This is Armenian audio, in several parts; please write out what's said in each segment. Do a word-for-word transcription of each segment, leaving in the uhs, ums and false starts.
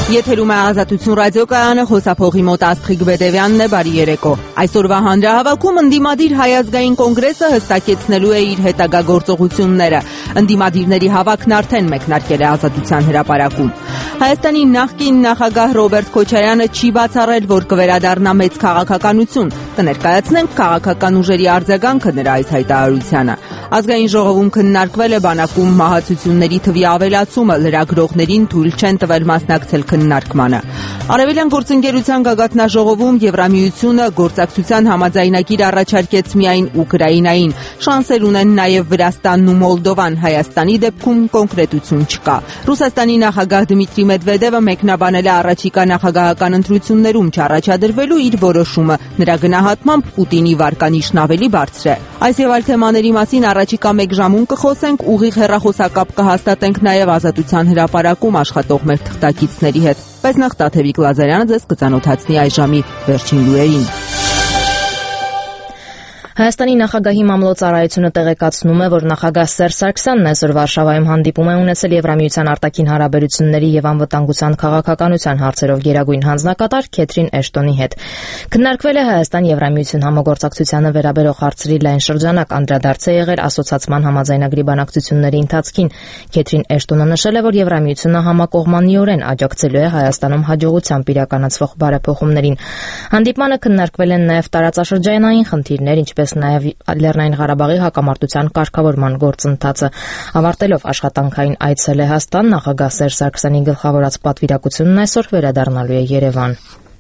Եթերում է Ազատություն ռադիոկայանը, խոսափողի մոտ Աստղիկ Բեդևյանն է, բարի երեկո։ Այսօրվա հանրահավաքում ընդդիմադիր հայազգային կոնգրեսը հստակեցնելու է իր հետագա գործողությունները։ Ընդդիմադիրների հավաքն արդեն մեկնարկել է Ազատության հրապարակում։ Հայաստանի նախկին նախագահ Ռոբերտ Քոչարյանը չի բացառել, որ կվերադառնա մեծ քաղաքականություն։ Կներկայացնենք քաղաքական ուժերի արձագանքը նրա այս հայտարարությանը։ Ազգային ժողովում քննարկվել է բանակում մահացությունների թվի ավելացումը, լրագրողներին թույլ չեն տվել մասնակցել քննարկմանը։ Արևելյան գործընկերության գագաթնաժողովում Եվրամիությունը գործակցության համաձայնագիր առաջարկեց միայն Ուկրաինային։ Շանսեր ունեն նաև Վրաստանն ու Մոլդովան, Հայաստանի դեպքում կոնկրետություն չկա։ Ռուսաստանի նախագահ Դմիտրի Մեդվեդևը մեկնաբանել է առաջիկա նախագահական ընտրություններում չառաջադրվելու իր որոշումը։ Նրա գնահատմամբ Պուտինի վարկանիշն ավելի բարձր է։ Այս եւ այլ թեմաների մասին առաջիկա մեկ ժամում կխոսենք, ուղիղ հեռախոսակապ կհաստատենք նաև Ազատության հրապարակում աշխատող մեր թղթակիցների հետ։ Բայց նախ Տաթևիկ Լազարյանը ձեզ կծանոթացնի այս ժամի վերջին լուրերին։ Հայաստանի նախագահի մամլոյցարայությունը տեղեկացնում է, որ նախագահ Սերժ Սարգսյանն այսօր Վարշավայում հանդիպում է ունեցել Եվրամիության արտաքին հարաբերությունների եւ անվտանգության քաղաքականության հարցերով գերագույն հանձնակատար Քեթրին Էշտոնի հետ։ Քննարկվել է Հայաստան-Եվրամիություն համագործակցությանը վերաբերող հարցերի լայն շրջանակ, անդրադարձ է եղել ասոցիացման համաձայնագրի բանակցությունների ընթացքին։ Քեթրին Էշտոնը նշել է, որ Եվրամիությունը համակողմանիորեն աջակցելու է Հայաստանում հաջողությամբ իրականացվող բարեփոխումներին։ Հանդիպմանը քննարկվել են նաև տարածաշրջանային խնդիրներ, ինչպես նաև Լեռնային Ղարաբաղի հակամարտության կարգավորման գործընթացը։ Ավարտելով աշխատանքային այց Լեհաստան, նախագահ Սերժ Սարգսյանի գլխավորած պատվիրակությունն այսօր վերադառնալու է Երևան։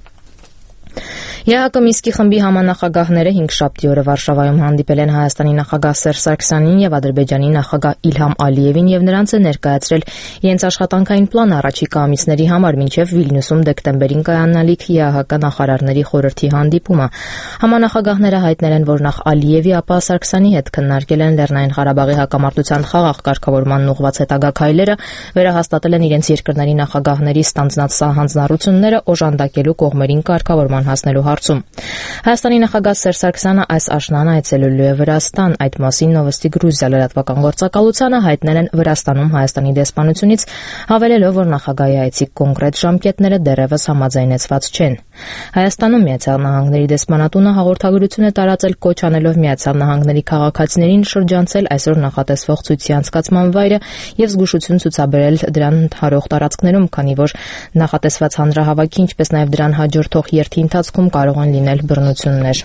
ԵԱՀԿ Մինսկի խմբի համանախագահները հինգշաբթի օրը Վարշավայում հանդիպել են Հայաստանի նախագահ Սերժ Սարգսյանին եւ Ադրբեջանի նախագահ Իլհամ Ալիևին եւ նրանց է ներկայացրել իրենց աշխատանքային պլանը առաջիկա ամիսների համար մինչեւ Վիլնյուսում դեկտեմբերին կայանալիք ԵԱՀԿ նախարարների խորհրդի հանդիպումը։ Համանախագահները հայտնել են, որ նախ Ալիևի, ապա Սարգսյանի հետ քննարկել են Լեռնային Ղարաբաղի հակամարտության խաղաղ կարգավորմանն ուղղված հետագա քայլերը, վերահաստատել են իրենց երկրների նախագահների ստանձնած հանձնառությունները օժանդակելու կողմերին կարգավորման հասնելու հարցում։ Հայաստանի նախագահ Սերժ Սարգսյանը այս աշնան այցելելու է Վրաստան։ Այդ մասին Նովոստի Գրուզիա լրատվական գործակալությանը հայտնել են Վրաստանում Հայաստանի դեսպանությունից, հավելելով, որ նախագահի այցի կոնկրետ ժամկետները դեռևս համաձայնեցված չեն։ Հայաստանում Միացյալ Նահանգների դեսպանատունը հաղորդագրություն է տարածել կոչ անելով Միացյալ Նահանգների քաղաքացիներին շրջանցել այսօր նախատեսվող ցույցի անցկացման վայրը եւ զգուշություն ցուցաբերել դրան հարող տարածքներում, քանի որ նախատեսված հանրահավաքի, ինչպես նաեւ դրան հաջորդող երթի ընթացքում կարող են լինել բռնություններ։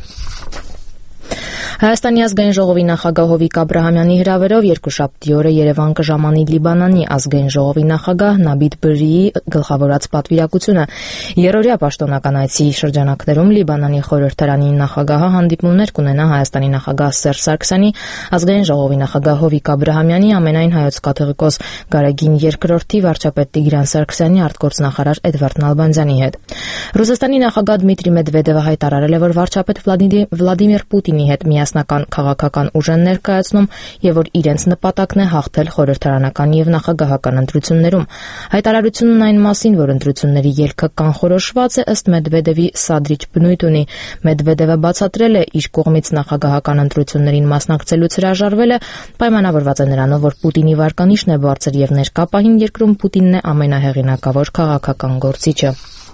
Հայաստանի ազգային ժողովի նախագահ Հովիկ Աբրահամյանի հրավերով երկուշաբթի օրը Երևան կժամանի Լիբանանի ազգային ժողովի նախագահ Նաբիդ Բրիի գլխավորած պատվիրակությունը։ Երրորդյա պաշտոնական այցի շրջանակներում Լիբանանի խորհրդարանի նախագահը հանդիպումներ կունենա Հայաստանի նախագահ Սերժ Սարգսյանի, ազգային ժողովի նախագահ Հովիկ Աբրահամյանի, ամենայն հայոց կաթողիկոս Գարեգին երկրորդի, վարչապետ Տիգրան Սարգսյանի, արտգործնախարար Էդվարդ Նալբանդյանի հետ։ Ռուսաստանի նախագահ Դմիտրի Մեդվեդևը հայտարարել է, որ վարչապետ Վլադիմիր Պուտինի հետ միասնական քաղաքական ուժ են ներկայացնում եւ որ իրենց նպատակն է հաղթել խորհրդարանական եւ նախագահական ընտրություններում։ Հայտարարությունն այն մասին, որ ընտրությունների ելքը կանխորոշված է, ըստ Մեդվեդևի սադրիչ բնույթ ունի։ Մեդվեդևը բացատրել է իր կողմից նախագահական ընտրություններին մասնակցելուց հրաժարվելը պայմանավորված է նրանով, որ Պուտինի վարկանիշն է բարձր եւ ներկա պահին երկրում Պուտինն է ամենահեղինակավոր քաղաքական գործիչը։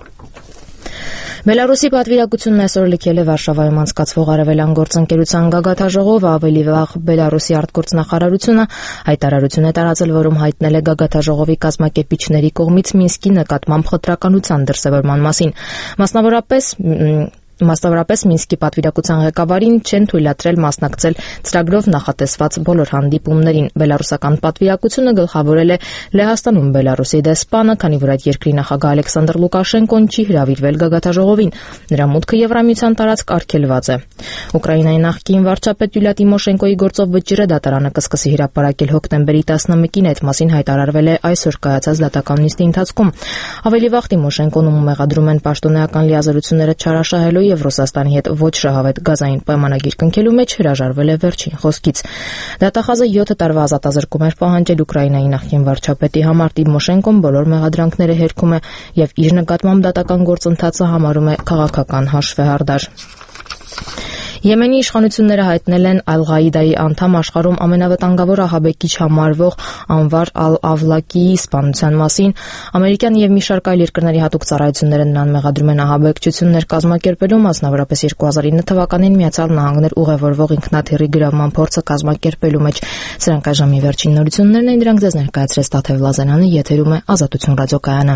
Բելարուսի պատվիրակությունն այսօր լքել է Վարշավայում անցկացվող Արևելյան գործընկերության գագաթաժողովը, ավելի վաղ Բելարուսի արտգործնախարարությունը հայտարարություն է տարածել, որում հայտնել է գագաթաժողովի կազմակերպիչների կողմից Մինսկի նկատմամբ խտրականության դրսևորման մասին։ Մասնավորապես Մասնավորապես Մինսկի պատվիրակության ղեկավարին չեն թույլատրել մասնակցել ծրագրով նախատեսված բոլոր հանդիպումներին։ Բելարուսական պատվիրակությունը գլխավորել է Լեհաստանում Բելարուսի դեսպանը, քանի որ այդ երկրի նախագահ Ալեքսանդր Լուկաշենկոն չի հրավիրվել գագաթաժողովին։ Նրա մուտքը Եվրամիության տարածք արգելված է։ Ուկրաինայի նախկին վարչապետ Յուլիա Տիմոշենկոյի գործով վճիռը դատարանը կսկսի հրապարակել հոկտեմբերի տասնմեկին, այդ մասին հայտարարվել է այսօր կայացած դատական նիստի ընթացքում։ Ավելի վաղ Տիմոշենկոն մեղադրում են պաշտոնեական լիազորությունները չարաշահելու եւ Ռուսաստանի հետ ոչ շահավետ գազային պայմանագիր կնքելու մեջ հրաժարվել է վերջին խոսքից։ Դատախազը յոթ տարվա ազատազրկում էր պահանջել Ուկրաինայի նախկին վարչապետի համար։ Տիմոշենկոն բոլոր մեղադրանքները հերքում է եւ իր նկատմամբ դատական գործընթացը համարում է քաղաքական հաշվեհարդար։ Եմենի իշխանությունները հայտնել են Ալ-Ղաիդայի անդամ աշխարհում ամենավտանգավոր ահաբեկիչ համարվող Անվար Ալ-Ավլակիի սպանության մասին, ամերիկյան եւ մի շարք այլ երկրների հատուկ ծառայությունները նրան մեղադրում են ահաբեկչություններ կազմակերպելու, մասնավորապես երկու հազար ինը թվականին Միացյալ Նահանգներ ուղևորվող ինքնաթիռի գրավման փորձը կազմակերպելու մեջ։ Սրանք այժմի վերջին նորություններն են, դրանք ձեզ ներկայացրեց Տաթև Լազանյանը, եթերում է Ազատություն ռադիոկայանը։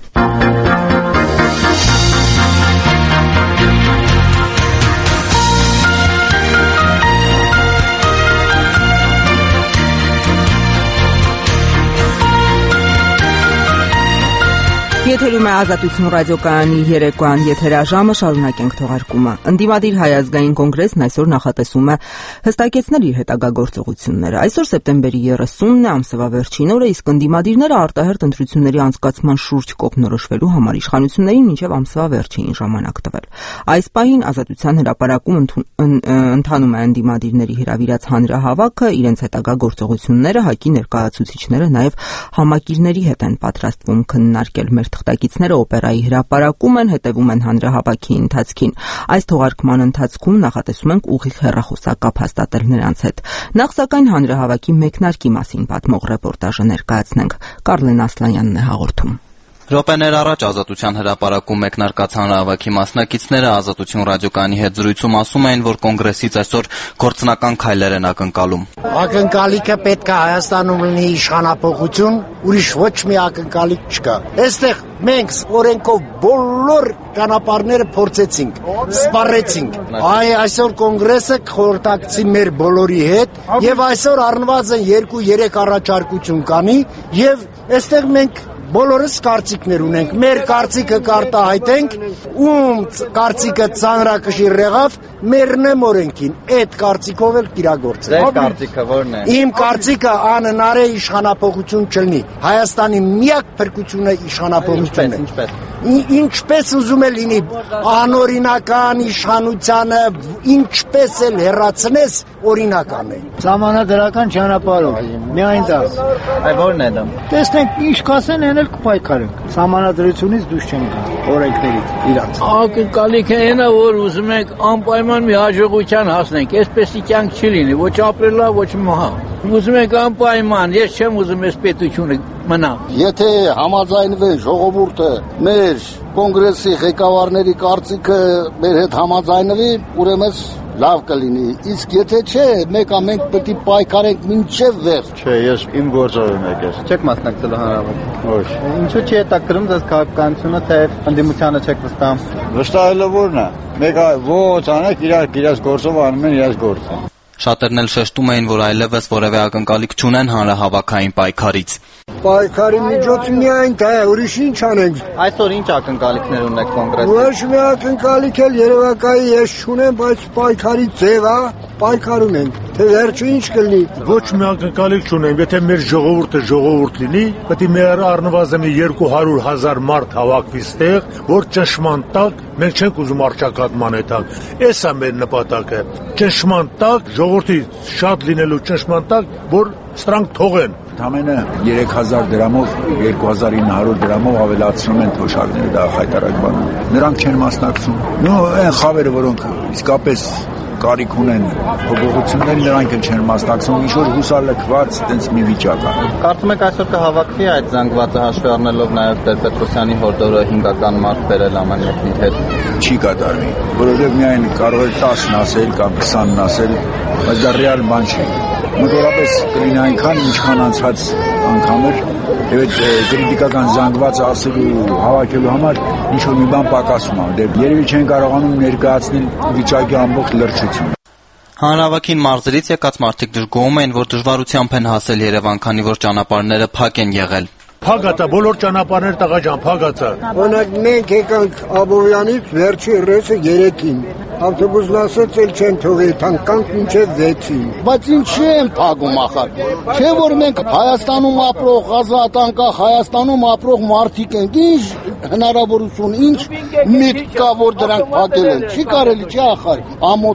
Եթերում է Ազատություն ռադիոկայանի երեկոյան եթերաժամը, շարունակենք թողարկումը։ Ընդդիմադիր Հայ ազգային կոնգրեսն այսօր նախատեսում է հստակեցնել իր հետագա գործողությունները։ Այսօր սեպտեմբերի երեսունն է, ամսվա վերջին օրը, իսկ ընդդիմադիրները արտահերթ ընտրությունների անցկացման շուրջ կողմնորոշվելու համար իշխանություններին մինչև ամսվա վերջին ժամանակ տվել։ Այս պահին Ազատության հրապարակում ընթանում է ընդդիմադիրների հրավիրած հանրահավաքը, իրենց հետագա գործողությունները ՀԱԿ-ի ներկայացուցիչները նաև համակիրների հետ են պատրաստվում քննարկել։ Մեր թղթակիցները օպերայի հրապարակում են, հետևում են հանրահավաքի ընթացքին։ Այս թողարկման ընթացքում նախատեսում ենք ուղիղ հեռախոսակապ հաստատել նրանց հետ։ Նախ սակայն հանրահավաքի մեկնարկի մասին պատմող ռեպորտաժը ներկայացնենք։ Կարլեն Ասլանյանն է հաղորդում։ Րոպեներ առաջ Ազատության հրապարակում մեկնարկած հանրահավաքի մասնակիցները Ազատություն ռադիոկայանի հետ զրույցում ասում էին, որ կոնգրեսից այսօր գործնական քայլեր են ակնկալում։ Ակնկալիքը պետք է Հայաստանում լինի իշխանափոխություն, ուրիշ ոչ մի ակնկալիք չկա։ Այստեղ մենք օրենքով բոլոր ճանապարհները փորձեցինք, սպառեցինք։ Այ այսօր կոնգրեսը կխորհրդակցի մեր բոլորի հետ եւ այսօր առնվազն երկու-երեք առաջարկություն կանի եւ այստեղ մենք բոլորս կարծիքներ ունենք, մեր կարծիքը կարտահայտենք, ում կարծիքը ծանրակշիռ եղավ, մերն եմ օրենքին, այդ կարծիքով էլ կիրագործել։ Ձեր կարծիքը ո՞րն է։ Իմ կարծիքը անհնար է իշխանափոխություն չլինի։ Հայաստանի միակ փրկությունը իշխանափոխությունն է։ Ինչպես։ Ինչպես ուզում է լինի, անօրինական իշխանությանը ինչպես էլ հեռացնես, օրինական է։ Սահմանադրական ճանապարհով, միայն դա։ Այ ո՞րն է դա։ Տեսնենք ինչ կասեն, այն էլ կպայքարենք։ Սահմանադրությունից դուրս չենք գա, օրենքներից իրանց։ Ակնկալիքը այն է, որ ուզում ենք անպայման մի հաջողության հասնենք, այսպեսի կյանք չի լինի, ոչ ապրելա, ոչ մահա։ Ուզում ենք անպայման, ես չեմ ուզում այս պետությունը մնա։ Եթե համաձայնվեն ժողովուրդը մեր կոնգրեսի ղեկավարների կարծիքը մեր հետ համաձայնվի, ուրեմն լավ կլինի։ Իսկ եթե չէ, մեկը մենք պետք է պայքարենք մինչև վերջ։ Չէ, ես իմ գործով եմ եկել։ Չեք մասնակցել հանրահավաքի։ Ոչ։ Ինչու՞ չի հետաքրքրում ձեզ քաղաքականությունը, թե ընդդիմությանը չեք վստահում։ Վստահելը ո՞րն է։ Մեկը ո՞ց անեք, իրար իրաց գործով անում են իրաց գործը։ Շատերն էլ շեշտում էին, որ այլևս որևէ ակնկալիք չունեն հանրահավաքային պայքարից։ Պայքարի միջոց միայն դա է, ուրիշ ինչ անենք։ Այսօր ինչ ակնկալիքներ ունեք կոնգրեսից։ Ոչ մի ակնկալիք էլ երևակայի ես չունեմ, բայց պայքարի ձև է, պայքար ունենք։ Թե վերջը ինչ կլինի։ Ոչ մի ակնկալիք չունեմ, եթե մեր ժողովուրդը ժողովուրդ լինի, պետք է մեր առնվազն երկու հարյուր հազար մարդ հավաքվի ստեղ, որ ճնշման տակ մենք չենք ուզում արճակատման հետակ։ Էս է մեր նպատակը։ Ճնշման տակ, ժողովրդի շատ լինելու ճնշման տակ, որ սրանք թողեն։ Ամենը երեք հազար դրամով, երկու հազար ինը հարյուր դրամով ավելացնում են թոշակները դա խայտարակվանը։ Նրանք չեն մասնակցում։ Նո, այն խավերը, որոնք իսկապես կարիք ունեն փոփոխություններ, նրանք էլ չեն մասնակցում, ինչ որ հուսալքված այդպես մի վիճակ է։ Կարծում եք այսօր կհավաքվի այդ զանգվածը հաշվի առնելով նաև Տեր-Պետրոսյանի հորդորը հինգական մարդ բերել ամեն մեկի հետ։ Չի կատարվի, որովհետև միայն կարող է տասն ասել կամ քսանն ասել, բայց դա ռեալ բան չի։ Մոտորապես կլինի այնքան, ինչքան անցած անգամ էր, եւ այդ կրիտիկական զանգվածը ասելու հավաքելու համար ինչ որ մի բան պակասում է, դե երևի չեն կարողանում ներկայացնել վիճակի ամբողջ լրջությունը։ Հանրահավաքին մարզերից եկած մարդիկ դժգոհում են, որ դժվարությամբ են հասել Երևան, քանի որ ճանապարհները փակ են եղել։ Փակացա, բոլոր ճանապարհները տղա ջան, փակացա։ Օրինակ մենք եկանք Աբովյանից վերջի ռեսը երեքին։ Ավտոբուսն ասաց էլ չեն թողել, թանկանք մինչև վեցին։ Բայց ինչի են փակում ախր։ Չէ որ մենք Հայաստանում ապրող, ազատ անկախ Հայաստանում ապրող մարդիկ ենք, ինչ հնարավորություն, ինչ միտք կա որ դրանք փակել են։ Չի կարելի, չի ախր, ամոթ է։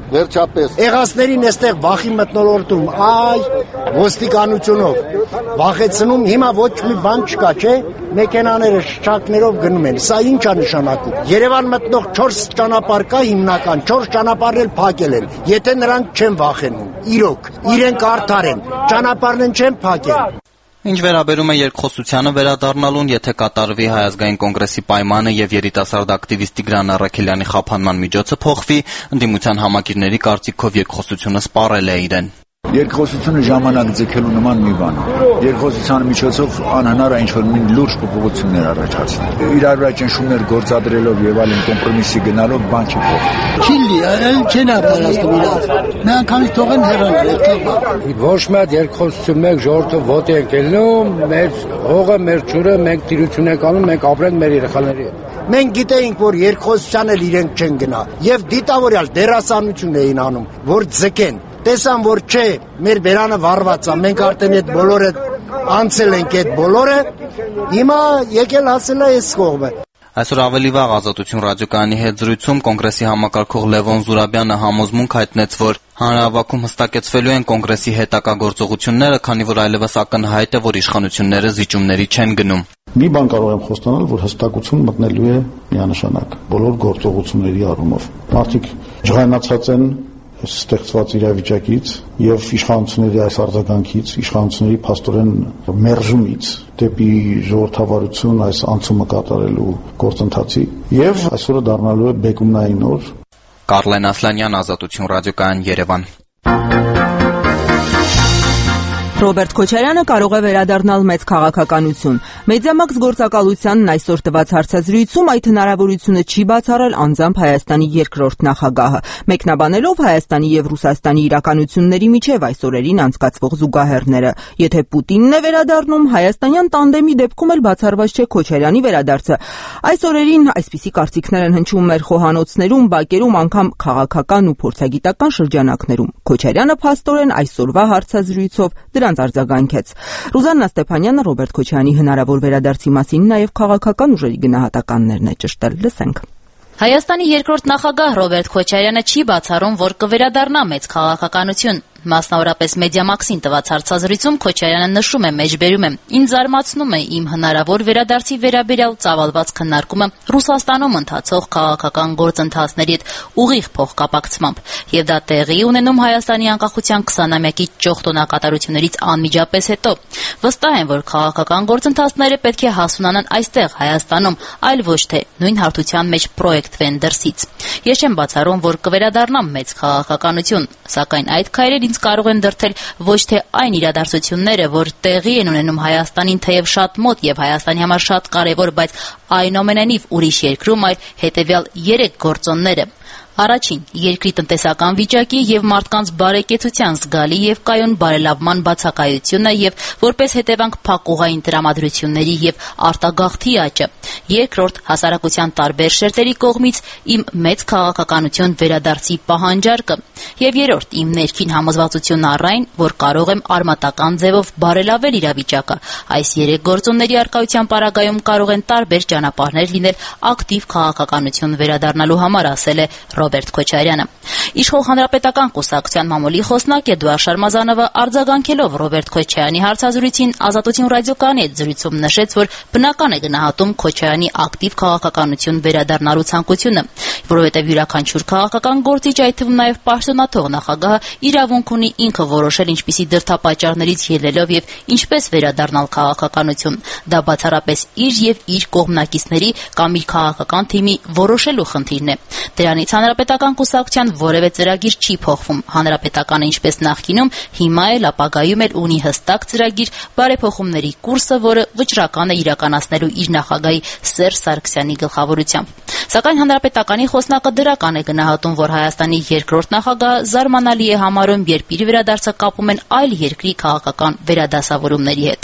Վերջապես եղածներին այստեղ վախի մտնոլորտում, այ ոստիկանությունով վախեցնում, հիմա ոչ մի բան չկա, չէ՞, մեքենաները շչակներով գնում են։ Սա ի՞նչ է նշանակում։ Երևան մտնող չորս ճանապարհ կա հիմնական, չորս ճանապարհներ փակել են։ Եթե նրանք չեն վախենում, իրոք, իրենք արդար են, ճանապարհն չեն փակել։ Ինչ վերաբերում է երկխոսությանը վերադառնալուն, եթե կատարվի Հայ ազգային կոնգրեսի պայմանը եւ երիտասարդ ակտիվիստ Տիգրան Առաքելյանի խափանման միջոցը փոխվի, ընդդիմության համակիրների կարծիքով երկխոսությունը սպառել է իրեն։ Երկխոսությունը ժամանակ ձգելու նման մի բան է։ Երկխոսության միջոցով անհնար է ինչ-որ մի լուրջ փոփոխություններ առաջացնել։ Իրար վրա ճնշումներ գործադրելով եւ այլն կոմպրոմիսի գնալով բան չի փոխվում։ Քիլի, այլ չեն ապարաստում իրաց։ Մի անգամից թողեն հեռանալ։ Ոչ մի հատ երկխոսություն մեկ ժողովուրդը ոտ են կելնում, մեր հողը, մեր ջուրը, մենք տիրություն ենք անում, մենք ապրենք մեր երեխաների հետ։ Մենք գիտեինք, որ երկխոսության էլ իրենք չեն գնա եւ դիտավորյալ դերասանություն էին անում, որ ձգեն։ Տեսան, որ չէ, մեր բերանը վառված է, մենք արդեն այդ բոլորը անցել ենք այդ բոլորը, հիմա եկել հասել է այս կողմը։ Այսօր ավելի վաղ Ազատություն ռադիոկայանի հետ զրույցում կոնգրեսի համակարգող Լևոն Զուրաբյանը համոզմունք հայտնեց, որ հանրահավաքում հստակեցվելու են կոնգրեսի հետագա գործողությունները, քանի որ այլևս ակնհայտ է, որ իշխանությունները զիջումների չեն գնում։ Մի բան կարող եմ խոստանալ, որ հստակություն մտնելու է միանշանակ բոլոր գործողությունների առումով։ Մարդիկ ջղայնացած են ստեղծված իրավիճակից եւ իշխանությունների այս արձագանքից, իշխանությունների փաստորեն մերժումից դեպի ժողովրդավարություն այս անցումը կատարելու գործընթացի եւ այսօրը դառնալու է բեկումնային օր։ Կարլեն Ասլանյան, Ազատություն ռադիոկայան, Երևան։ Ռոբերտ Քոչարյանը կարող է վերադառնալ մեծ քաղաքականություն։ Մեդիամաքս գործակալությանն այսօր տված հարցազրույցում այդ հնարավորությունը չի բացառել անձամբ Հայաստանի երկրորդ նախագահը, մեկնաբանելով Հայաստանի եւ Ռուսաստանի իրականությունների միջև այս օրերին անցկացվող զուգահեռները։ Եթե Պուտինն է վերադառնում, հայաստանյան տանդեմի դեպքում էլ բացառված չէ Քոչարյանի վերադարձը։ Այս օրերին այսպիսի կարծիքներ են հնչում մեր խոհանոցներում, բակերում, անգամ քաղաքական ու փորձագիտական շրջանակներում։ Քոչարյանը փաստորեն այսօրվա հարցազրույցով դրանց արձագանքեց։ Ռուզաննա Ստեփանյանը Ռոբերտ Քոչարյանի հնարավոր վերադարձի մասին նաև քաղաքական ուժերի գնահատականներն է ճշտել։ Լսենք։ Հայաստանի երկրորդ նախագահ Ռոբերտ Քոչարյանը չի բացառում, որ կվերադառնա մեծ քաղաքականություն։ Մասնավորապես Մեդիամաքսին տված հարցազրույցում Քոչարյանը նշում է, մեջբերում է. «Ինձ զարմացնում է իմ հնարավոր վերադարձի վերաբերյալ ծավալված քննարկումը Ռուսաստանում ընթացող քաղաքական գործընթացների հետ ուղիղ փոխկապակցմամբ, եւ դա տեղի ունենում Հայաստանի անկախության քսանամյակի ճոխտոնակատարություններից անմիջապես հետո։ Վստահ եմ, որ քաղաքական գործընթացները պետք է հասունանան այստեղ Հայաստանում, այլ ոչ թե նույն հարթության մեջ պրոյեկտվեն դրսից։ Ես չեմ բացառում, որ կվերադառնամ մեծ քաղաքականություն, սակայն այդ քայլեր ինձ կարող են դրդել ոչ թե այն իրադարձությունները, որ տեղի են ունենում Հայաստանին թեև շատ մոտ եւ Հայաստանի համար շատ կարեւոր, բայց այնուամենայնիվ ուրիշ երկրում, այլ հետեւյալ երեք գործոնները։ Առաջին, երկրի տնտեսական վիճակի եւ մարդկանց բարեկեցության զգալի եւ կայուն բարելավման բացակայությունը եւ որպես հետևանք փակուղային տրամադրությունների եւ արտագաղթի աճը։ Երկրորդ, հասարակության տարբեր շերտերի կողմից իմ մեծ քաղաքականություն վերադարձի պահանջարկը։ Եվ երրորդ, իմ ներքին համոզվածությունն առ այն, որ կարող եմ արմատական ձևով բարելավել իրավիճակը։ Այս երեք գործոնների առկայության պարագայում կարող են տարբեր ճանապարհներ լինել ակտիվ քաղաքականություն վերադառնալու համար, ասել է Ռոբերտ Քոչարյանը։ Իշխող հանրապետական կուսակցության մամուլի խոսնակ Էդուարդ Շարմազանովը արձագանքելով Ռոբերտ Քոչարյանի հարցազրույցին Ազատություն ռադիոկայանի հետ զրույցում նշեց, որ բնական է գնահատում Քոչարյանի ակտիվ քաղաքականություն վերադառնալու ցանկությունը, որովհետև յուրաքանչյուր քաղաքական գործիչ, այդ թվում նաև պաշտոնաթող նախագահը իրավունք ունի ինքը որոշել ինչպիսի դրդապատճառներից ելնելով եւ ինչպես վերադառնալ քաղաքականություն։ Դա բացառապես իր եւ իր կողմնակիցների կամ իր քաղաքական թիմի որոշելու խնդիրն է։ Դրանից հանրապետական կուսակցության որևէ ծրագիր չի փոխվում։ Հանրապետականը ինչպես նախկինում, հիմա էլ ապագայում էլ ունի հստակ ծրագիր բարեփոխումների կուրսը, որը վճռական է իրականացնելու իր նախագահի Սերժ Սարգսյանի գլխավորությամբ։ Սակայն հանրապետականի խոսնակը դրական է գնահատում, որ Հայաստանի երկրորդ նախագահը զարմանալի է համարում, երբ իր վերադարձը կապում են այլ երկրի քաղաքական վերադասավորումների հետ։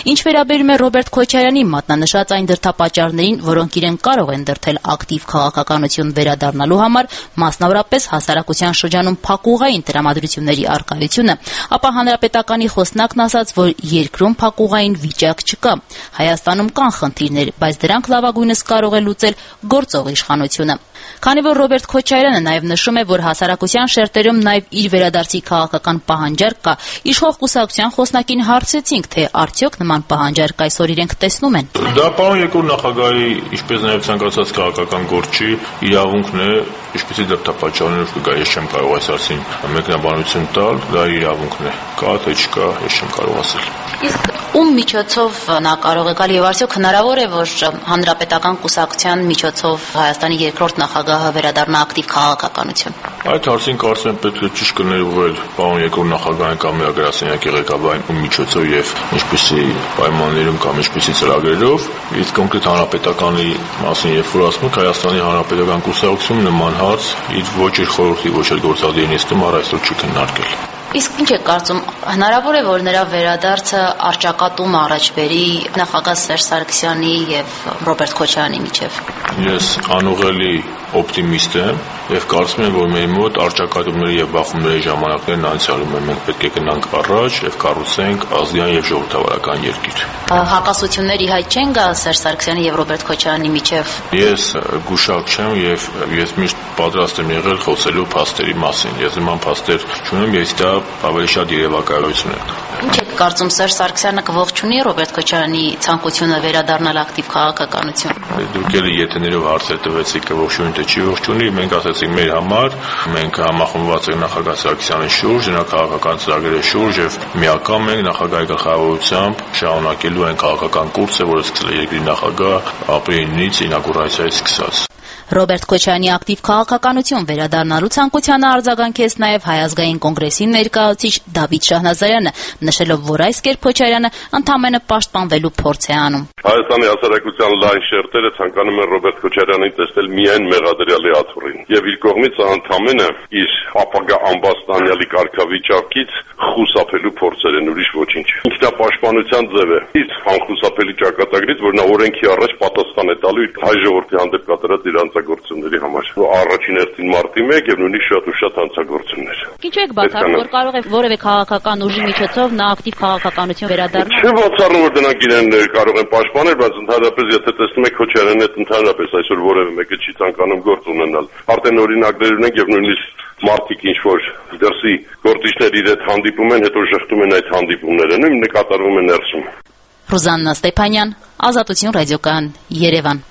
Ինչ վերաբերում է Ռոբերտ Քոչարյանի մատնանշած այն դրդապատճառներին, որոնք իրեն կարող են դրդել ակտիվ քաղաքականություն վերադառնալու համար, մասնավորապես հասարակության շրջանում փակուղային տրամադրությունների առկայությունը, ապա հանրապետականի խոսնակն ասաց, որ երկրում փակուղային վիճակ չկա։ Հայաստանում կան խնդիրներ, բայց դրանք լավագույնս կարող է լուծել գործող իշխանությունը։ Քանի որ Ռոբերտ Քոչարյանը նաև նշում է, որ հասարակության շերտերում նաև իր վերադարձի քաղաքական պահանջարկ կա, իշխող կուսակցության խոսնակին հարցրեցինք, թե արդյոք նման պահանջարկ այսօր իրենք տեսնում են։ Դա պարոն երկրորդ նախագահի, ինչպես նաև ցանկացած քաղաքական գործի իրավունքն է, ինչպեսի դրդապատճառներով կգա, ես չեմ կարող այս հարցին մեկնաբանություն տալ, դա իրավունքն է։ Կա թե չկա, ես չեմ կարող ասել։ Իսկ ում միջոցով նա կարող է գալ եւ արդյոք հնարավոր է, որ հանրապետական կուսակցության միջոցով Հայաստանի երկրորդ նախագահը վերադառնա ակտիվ քաղաքականություն։ Այդ հարցին կարծում եմ պետք է ճիշտ կներողել պարոն երկրորդ նախագահային կամ նրա գրասենյակի ղեկավարին ում միջոցով եւ ինչպեսի պայմաններում կամ ինչպեսի ծրագրերով, իսկ կոնկրետ հանրապետականի մասին երբ որ ասում եք Հայաստանի հանրապետական կուսակցություն նման հարց իր ոչ իր խորհրդի ոչ էլ գործադիր նիստում առ այսօր չի քննարկել։ Իսկ ինչ է կարծում, հնարավոր է, որ նրա վերադարձը առճակատում առաջ բերի նախագահ Սերժ Սարգսյանի եւ Ռոբերտ Քոչարյանի միջեւ։ Ես անուղելի օպտիմիստ եմ եւ կարծում եմ, որ մեր մոտ առճակատումների եւ բախումների ժամանակներն անցյալում են։ Մենք պետք է գնանք առաջ եւ կառուցենք ազգային եւ ժողովրդավարական երկիր։ Հակասությունների հայտ չեն գա Սերժ Սարգսյանի եւ Ռոբերտ Քոչարյանի միջեւ։ Ես գուշակ չեմ եւ ես միշտ պատրաստ եմ եղել խոսելու փաստերի մասին։ Ես նման փաստեր չունեմ, ես դա ավելի շատ երևակայություն է։ Ինչ եք կարծում, Սերժ Սարգսյանը կողջունի Ռոբերտ Քոչարյանի ցանկությունը վերադառնալ ակտիվ քաղաքականություն։ Դուք ելի եթեներով հարցեր տվեցիք կողջունի թե չի ողջունի, մենք ասացինք մեր համար, մենք համախմբված ենք նախագահ Սարգսյանի շուրջ, նրա քաղաքական ծրագրերի շուրջ եւ միակամ ենք նախագահի գլխավորությամբ շարունակելու այն քաղաքական կուրսը, որը սկսել է երկրի նախագահ ապրիլից ինագուրացիայից սկսած։ Ռոբերտ Քոչարյանի ակտիվ քաղաքականություն վերադառնալու ցանկությանը արձագանքեց նաև Հայ ազգային կոնգրեսի ներկայացուցիչ Դավիթ Շահնազարյանը, նշելով, որ այս կերպ Քոչարյանը ընդամենը պաշտպանվելու փորձ է անում։ Հայաստանի հասարակության լայն շերտերը ցանկանում են Ռոբերտ Քոչարյանին տեսնել միայն մեղադրյալի աթոռին եւ իր կողմից ընդամենը իր ապագա ամբաստանյալի կարգավիճակից խուսափելու փորձեր են, ուրիշ ոչինչ։ Ինքնապաշտպանության ձև է իր անխուսափելի ճակատագրից, որ նա օրենքի առաջ պատասխան է տալու իր հայ ժողովրդի հանդեպ կատարած իր հանցագործությունների համար։ Առաջին հերթին մարտի մեկ եւ նույնիսկ շատ ու շատ հանցագործություններ։ Ինչ եք բացառում, որ կարող է որևէ քաղաքական ուժի միջոցով նա ակտիվ քաղաքականություն վերադառնա։ Չէ, բացառում, որ դրանք իրեն կարող են պաշտպանել, բայց ընդհանրապես եթե տեսնում եք Քոչարյանը ընդհանրապես այսօր որևէ մեկը չի ցանկանում գործ ունենալ։ Արդեն օրինակներ ունենք եւ նույնիսկ մարդիկ ինչ որ դրսի գործիչներ իր հետ հանդիպում են, հետո շղթում են այդ հանդիպումները, նույնն կատարվում է ներսում։ Ռուզաննա Ստեփանյան, Ազատություն ռադիոկայան, Երևան։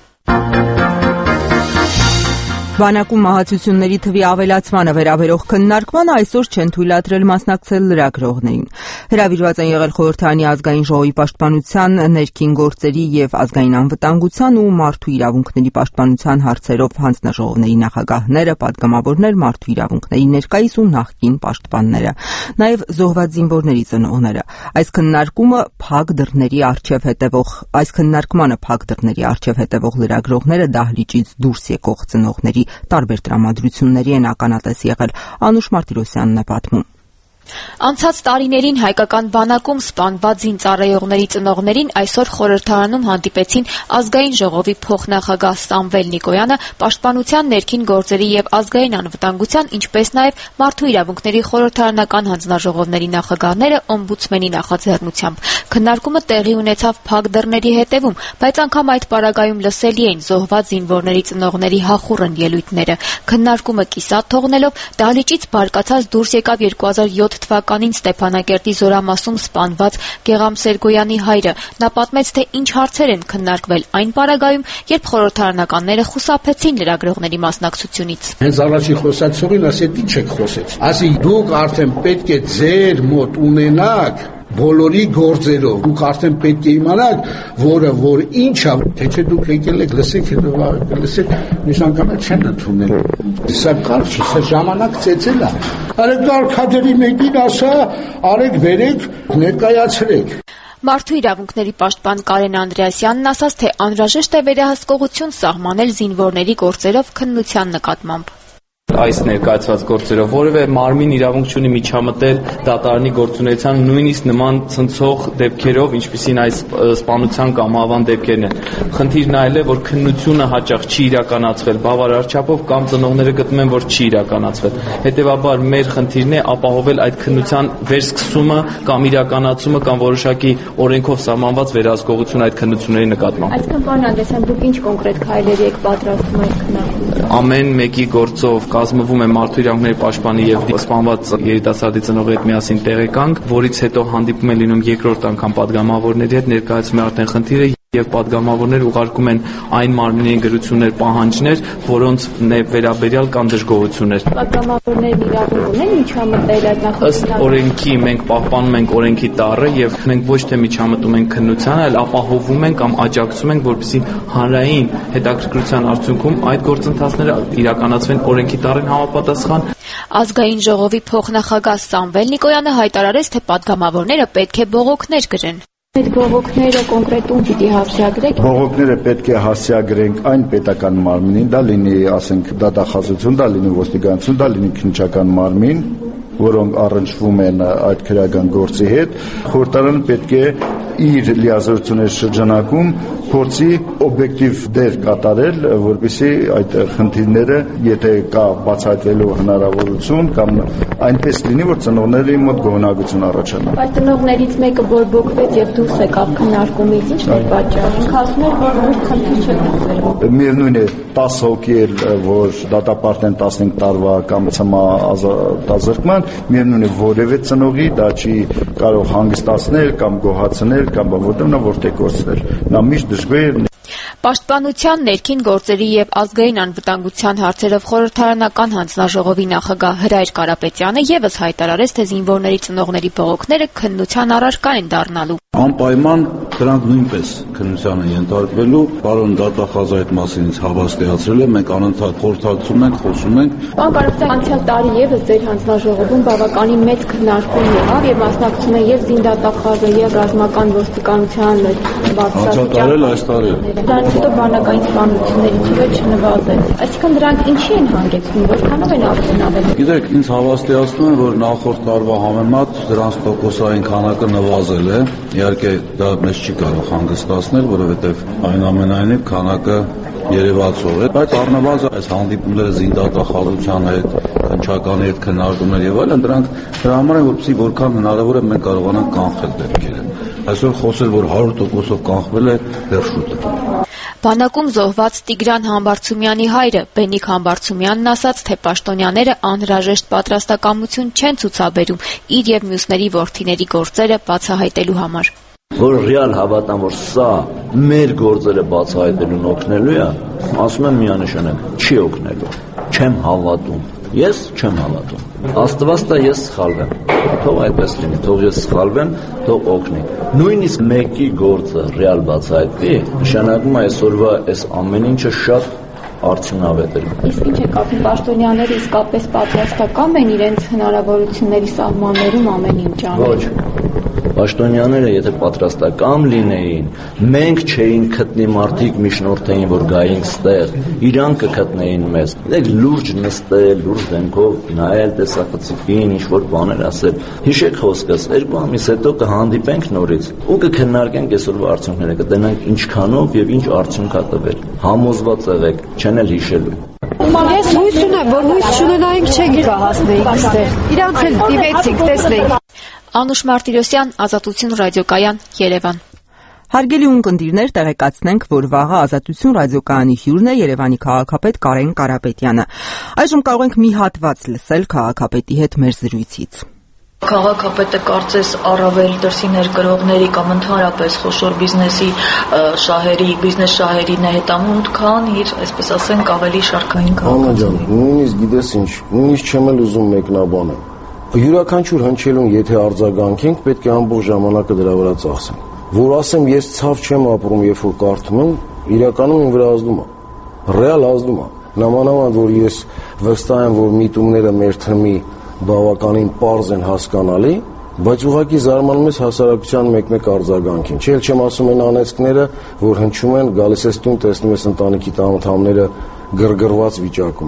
Բանակում մահացությունների թվի ավելացմանը վերաբերող քննարկմանը այսօր չեն թույլատրել մասնակցել լրագրողներին։ Հրավիրված են եղել Խորհրդարանի ազգային ժողովի պաշտպանության, ներքին գործերի եւ ազգային անվտանգության ու մարդու իրավունքների պաշտպանության հարցերով հանձնաժողովների նախագահները, падգամավորներ, մարդու իրավունքների ներկայիս ու նախկին պաշտպանները, նաեւ զոհված զինվորների ծնողները։ Այս քննարկումը փակ դռների առջև հետևող, այս քննարկմանը փակ դռների առջև հետևող լրագրողները դահլիճից դուրս եկող ծնողների տարբեր տրամադրությունների են ականատես եղել։ Անուշ Մարտիրոսյանն է պատմում։ Անցած տարիներին հայկական բանակում սպանված զինծառայողների ծնողներին այսօր խորհրդարանում հանդիպեցին ազգային ժողովի փոխնախագահ Սամվել Նիկոյանը, պաշտպանության, ներքին գործերի եւ ազգային անվտանգության, ինչպես նաեւ մարդու իրավունքների խորհրդարանական հանձնաժողովների նախագահները օմբուդսմենի նախաձեռնությամբ։ Քննարկումը տեղի ունեցավ փակ դռների հետևում, բայց անգամ այդ պարագայում լսելի էին զոհված զինվորների ծնողների հախուռն ելույթները։ Քննարկումը կիսատ թողնելով դահլիճից բարկացած դուրս եկավ երկու հազար յոթ թվականին Ստեփանակերտի Զորամասում սպանված Գեղամ Սերգոյանի հայրը։ Նա պատմեց, թե ինչ հարցեր են քննարկվել այն պարագայում, երբ խորհրդարանականները խուսափեցին լրագրողների մասնակցությունից։ Հենց առաջի խոսացողին ասեց, ինչ եք խոսեց։ Ասի դուք արդեն պետք է ձեր մոտ ունենաք բոլորի գործերով։ Դուք արդեն պետք է իմանաք, որը որ ինչ է, թե չէ դուք եկել եք լսեք, հետո լսեք, մյուս անգամ չեն ընդունել։ Սա կարճ է, սա ժամանակ ծեծել է։ Արեք արքադերի մեկին ասա, արեք վերեք, ներկայացրեք։ Մարդու իրավունքների պաշտպան Կարեն Անդրեասյանն ասաց, թե անհրաժեշտ է վերահսկողություն սահմանել զինվորների գործերով քննության նկատմամբ։ այս ներկայացված գործերով, որևէ մարմին իրավունք չունի միջամտել դատարանի գործունեության նույնիսկ նման ցնցող դեպքերով, ինչպիսին այս սպանության կամ ավան դեպքերն են։ Խնդիրն այլ է, որ քննությունը հաճախ չի իրականացվել բավարար չափով կամ ծնողները գտնում են, որ չի իրականացվել։ Հետևաբար մեր խնդիրն է ապահովել այդ քննության վերսկսումը կամ իրականացումը կամ որոշակի օրենքով սահմանված վերահսկողություն այդ քննությունների նկատմամբ։ Այսինքն, պարոն Անդրեասյան, դուք ինչ կոնկրետ քայլերի եք պատրաստվում այդ քննարկումից։ Ամեն մեկի գործով կազմվում է մարդու իրավունքների պաշտպանի եւ սպանված երիտասարդի ծնողի հետ միասին տեղեկանք, որից հետո հանդիպում են լինում երկրորդ անգամ падգամավորների հետ, ներկայացում է արդեն խնդիրը եւ падգամավորներ ուղարկում են այն մարմինների գրություններ, պահանջներ, որոնց վերաբերյալ կան դժգոհություններ։ Падգամավորներն իրավունք ունեն միջամտել այդ նախագծին։ Ըստ օրենքի մենք պահպանում ենք օրենքի տառը եւ մենք ոչ թե միջամտում ենք քննությանը, այլ ապահովում ենք կամ աջակցում ենք, որպեսզի հանրային հետաքրքրության արդյունքում այդ գործընթացները իրականացվեն օրենքի տառին համապատասխան։ Ազգային ժողովի փոխնախագահ Սամվել Նիկոյանը հայտարարեց, թե падգամավորները պետք է բողոքներ գրեն։ Այդ բողոքները կոնկրետ ում պիտի հասցեագրեք։ Բողոքները պետք է հասցեագրենք այն պետական մարմնին, դա լինի, ասենք, դատախազություն, դա լինի ոստիկանություն, դա լինի քննչական մարմին, որոնք առնչվում են այդ քրեական գործի հետ։ Խորհրդարանը պետք է իր լիազորությունների շրջանակում փորձի օբյեկտիվ դեր կատարել, որպեսզի այդ խնդիրները, եթե կա բացահայտվելու հնարավորություն կամ այնպես լինի, որ ծնողների մոտ գոհունակություն առաջանա։ Բայց ծնողներից մեկը բորբոքվեց եւ դուրս եկավ քննարկումից, ի՞նչն է պատճառը։ Ինքը ասում էր, որ դուք խնդիր չեք լուծելու։ Միևնույն է, տասը հոգի էլ, որ դատապարտեն տասնհինգ տարվա կամ ցմահ ազատազրկման, միևնույն է, որևէ ծնողի դա չի կարող հանգստացնել կամ գոհացնել կամ որտեղ նա որտեղ կորցնել։ Նա միշտ դժգոհ է։ Պաշտպանության, ներքին գործերի եւ ազգային անվտանգության հարցերով խորհրդարանական հանձնաժողովի նախագահ Հրայր Կարապետյանը եւս հայտարարեց, թե զինվորների ծնողների բողոքները քննության առարկա են դառնալու։ Անպայման դրանք նույնպես քննության են ենթարկվելու։ Պարոն դատախազը այդ մասին ինձ հավաստիացրել է, մենք անընդհատ խորհրդակցում ենք, խոսում ենք։ Պարոն Կարապետյան, անցյալ տարի եւս ձեր հանձնաժողովում բավականին մեծ քննարկում եղավ եւ մասնակցում է եւ զինդատախազը եւ ռազմական ոստիկանության բարձրաստիճան։ Այս տարի հետո բանակային սպանությունների թիվը չնվազեց։ Այսինքն դրանք ինչի են հանգեցնում, որքանով են արդյունավետ։ Գիտեք, ինձ հավաստիացնում է, որ նախորդ տարվա համեմատ դրանց տոկոսային քանակը նվազել է։ Իհարկե դա մեզ չի կարող հանգստացնել, որովհետև այնուամենայնիվ քանակը երևացող է, բայց առնվազն այս հանդիպումները զինդատախազության հետ, քննչականի հետ քննարկումներ եւ այլն, դրանք դրա համար են, որպեսզի որքան հնարավոր է մենք կարողանանք կանխել դեպքերը։ Այսօր խոսել, որ հարյուր տոկոսով կանխվել է, դեռ շուտ է։ Բանակում զոհված Տիգրան Համբարձումյանի հայրը Բենիկ Համբարձումյանն ասաց, թե պաշտոնյաները անհրաժեշտ պատրաստակամություն չեն ցուցաբերում իր եւ մյուսների որդիների գործերը բացահայտելու համար։ Որ ռեալ հավատամ, որ սա մեր գործերը բացահայտելուն օգնելու է, ասում եմ միանշանակ, չի օգնելու։ Չեմ հավատում։ Ես չեմ հավատում։ Աստված տա ես սխալվեմ։ Թող այդպես լինի, թող ես սխալվեմ, թող օգնի։ Նույնիսկ մեկի գործը ռեալ բացահայտվի, նշանակում է այսօրվա այս ամեն ինչը շատ արդյունավետ է։ Իսկ ինչ է կապում, պաշտոնյաները իսկապես պատրաստակամ են իրենց հնարավորությունների սահմաններում ամեն ինչ անել։ Ոչ։ Պաշտոնյաները եթե պատրաստակամ լինեին, մենք չէին գտնի մարդիկ միջնորդային, որ գային ստեղ, իրանք կգտնեին մեզ։ Դեք լուրջ նստել, լուրջ դեմքով նայել տեսախցիկին, ինչ-որ բաներ ասել։ Հիշեք խոսքս, երկու ամիս հետո կհանդիպենք նորից ու կքննարկենք այսօրվա արդյունքները, կտենանք ինչքանով եւ ինչ արդյունք ա տվել։ Համոզված եղեք, չեն էլ հիշելու։ Ես հույս ունեմ, որ հույս չունենայինք չենք հասնեինք այստեղ։ Իրանք էլ դիվեցինք, տեսնենք։ Անուշ Մարտիրոսյան, Ազատություն ռադիոկայան, Երևան։ Հարգելի ունկնդիրներ, տեղեկացնենք, որ վաղը Ազատություն ռադիոկայանի հյուրն է Երևանի քաղաքապետ Կարեն Կարապետյանը։ Այժմ կարող ենք մի հատված լսել քաղաքապետի հետ մեր զրույցից։ Քաղաքապետը կարծես առավել դրսի ներկրողների կամ ընդհանրապես խոշոր բիզնեսի շահերի, բիզնես շահերին է հետամուտ, քան իր, այսպես ասենք, ավելի շարքային քաղաքացին։ Նույնիսկ գիտես ինչ, նույնիսկ չեմ էլ ուզում մեկնաբանել։ Յուրաքանչյուր հնչելուն եթե արձագանքենք, պետք է ամբողջ ժամանակը դրա վրա ծախսենք։ Որ ասեմ, ես ցավ չեմ ապրում, երբ որ կարդում եմ, իրականում իմ վրա ազդում է։ Ռեալ ազդում է։ Նամանավանդ որ ես վստահ եմ, որ միտումները մեր թմի բավականին պարզ են հասկանալի, բայց ուղղակի զարմանում ես հասարակության մեկ-մեկ արձագանքին։ Չէ, չեմ ասում են անեծքները, որ հնչում են, գալիս ես տուն, տեսնում ես ընտանիքի անդամները գրգռված վիճակում են։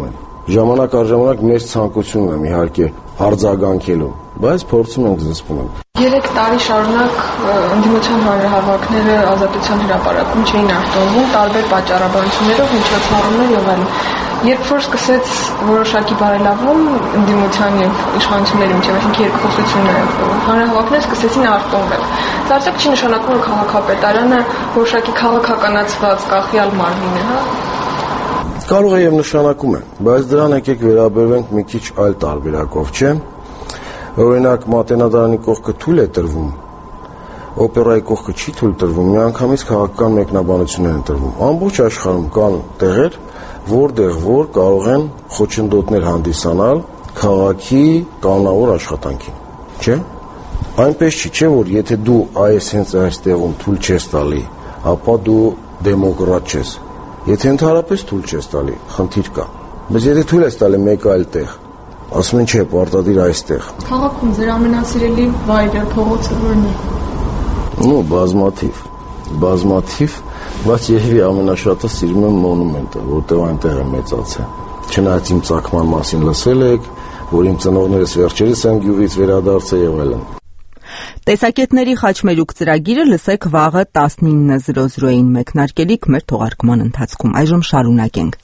Ժամանակ առ ժամանակ մեծ ցանկություն ունեմ իհարկե արձագանքելու, բայց փորձում ենք զսպել։ Երեք տարի շարունակ ընդդիմության հանրահավաքները ազատության հրապարակում չէին արտոնվում տարբեր պատճառաբանություններով, միջոցառումներ եւ այլն։ Երբ որ սկսեց որոշակի բարելավում ընդդիմության եւ իշխանությունների միջեւ, այսինքն երկխոսությունը, հանրահավաքները սկսեցին արտոնվել։ Դա արդյոք չի նշանակում, որ քաղաքապետարանը որոշակի քաղաքականացված կախյալ մարմին է, հա։ Կարող է եւ նշանակում է, բայց դրան եկեք վերաբերվենք մի քիչ այլ տարբերակով, չէ՞։ Օրինակ Մատենադարանի կողքը թույլ է տրվում, օպերայի կողքը չի թույլ տրվում, միանգամից քաղաքական մեկնաբանություններ են տրվում։ Ամբողջ աշխարհում կան տեղեր, որտեղ որ կարող են խոչընդոտներ հանդիսանալ քաղաքի կանոնավոր աշխատանքին, չէ՞։ Այնպես չի, չէ՞ որ եթե դու այս հենց այս տեղում թույլ չես տալի, ապա դու դեմոկրատ չես։ Եթե ընդհանրապես թույլ չես տալի, խնդիր կա։ Բայց եթե թույլ ես տալի մեկ այլ տեղ, ասում են չէ, պարտադիր այստեղ։ Քաղաքում ձեր ամենասիրելի վայրը, փողոցը որն է։ Նու բազմաթիվ, բազմաթիվ, բայց երևի ամենաշատը սիրում եմ մոնումենտը, որտեղ այնտեղ եմ մեծացել։ Չնայած իմ ծագման մասին լսել եք, որ իմ ծնողներս վերջերս են գյուղից վերադարձել եւ այլն։ Տեսակետների խաչմերուկ ծրագիրը լսեք վաղը տասնինը զրո զրոյին մեկնարկելիք մեր թողարկման ընթացքում։ Այժմ շարունակենք։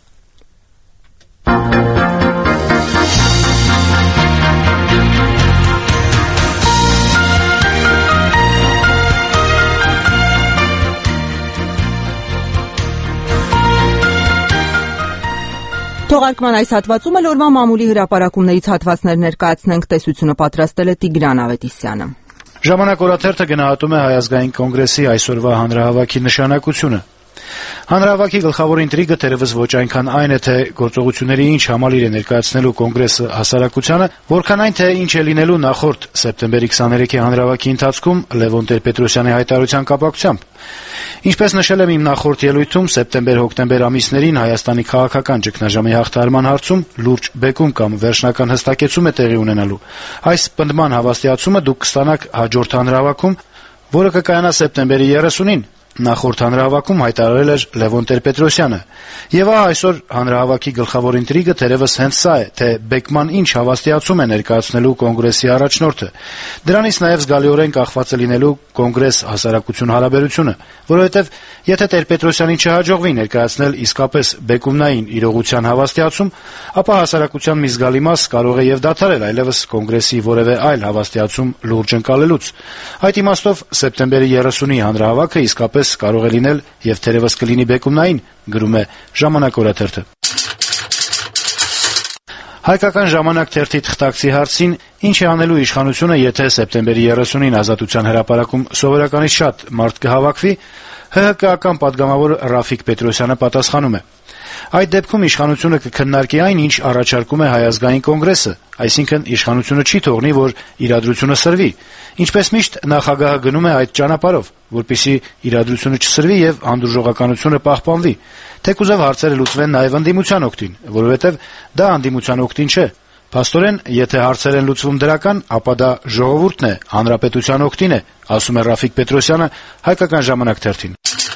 Թողարկման այս հատվածում էլ օրվա մամուլի հրապարակումներից հատվածներ ներկայացնենք, տեսությունը պատրաստել է Տիգրան Ավետիսյանը։ Ժամանակ օրաթերթը գնահատում է Հայ ազգային կոնգրեսի այսօրվա հանրահավաքի նշանակությունը։ Հանրահավաքի գլխավոր ինտրիգը թերևս ոչ այնքան այն է, թե գործողությունների ինչ համալիր է ներկայացնելու կոնգրեսը հասարակությանը, որքան այն, թե ինչ է լինելու նախորդ սեպտեմբերի քսաներեքի հանրահավաքի ընթացքում Լևոն Տեր-Պետրոսյանի հայտարարության կապակցությամբ։ Ինչպես նշել եմ իմ նախորդ ելույթում, սեպտեմբեր-հոկտեմբեր ամիսներին Հայաստանի քաղաքական ճգնաժամի հաղթահարման հարցում լուրջ բեկում կամ վերջնական հստակեցում է տեղի ունենալու։ Այս պնդման հավաստիացումը դուք կստանաք հաջորդ հանրահավաքում, որը կկայանա սեպտեմբերի երեսունին։ Նախորդ հանրահավաքում հայտարարել էր Լևոն Տեր-Պետրոսյանը։ Եվ ահա այսօր հանրահավաքի գլխավոր ինտրիգը թերևս հենց սա է, թե բեկման ինչ հավաստիացում է ներկայացնելու կոնգրեսի առաջնորդը։ Դրանից նաև զգալիորեն կախված է լինելու կոնգրես-հասարակություն հարաբերությունը, որովհետև եթե Տեր-Պետրոսյանին չհաջողվի ներկայացնել իսկապես բեկումնային իրողության հավաստիացում, ապա հասարակության մի զգալի մաս կարող է եւ դադարել այլևս կոնգրեսի որևէ այլ հավաստիացում լուրջ ընկալելուց։ Այդ իմաստով սեպտեմբերի երեսունի հանրահավաքը իսկապես կարող է լինել եւ թերևս կլինի բեկումնային, գրում է Ժամանակ օրաթերթը։ Հայկական ժամանակ թերթի թղթակցի հարցին ինչ է անելու իշխանությունը, եթե սեպտեմբերի երեսունին ազատության հրապարակում սովորականից շատ մարդ կհավաքվի, ՀՀԿ-ական պատգամավոր Ռաֆիկ Պետրոսյանը պատասխանում է. Այդ դեպքում իշխանությունը կքննարկի այն, ինչ առաջարկում է Հայ ազգային կոնգրեսը, այսինքն իշխանությունը չի թողնի, որ իրադրությունը սրվի։ Ինչպես միշտ նախագահը գնում է այդ ճանապարհով, որպեսզի իրադրությունը չսրվի եւ հանդուրժողականությունը պահպանվի։ Թեկուզև հարցերը լուծվեն նաեւ ընդդիմության օգտին, որովհետեւ դա ընդդիմության օգտին չէ։ Փաստորեն, եթե հարցեր են լուծվում դրական, ապա դա ժողովուրդն է, հանրապետության օգտին է, ասում է Ռաֆիկ Պետրոսյանը Հայկական ժամանակ թերթին։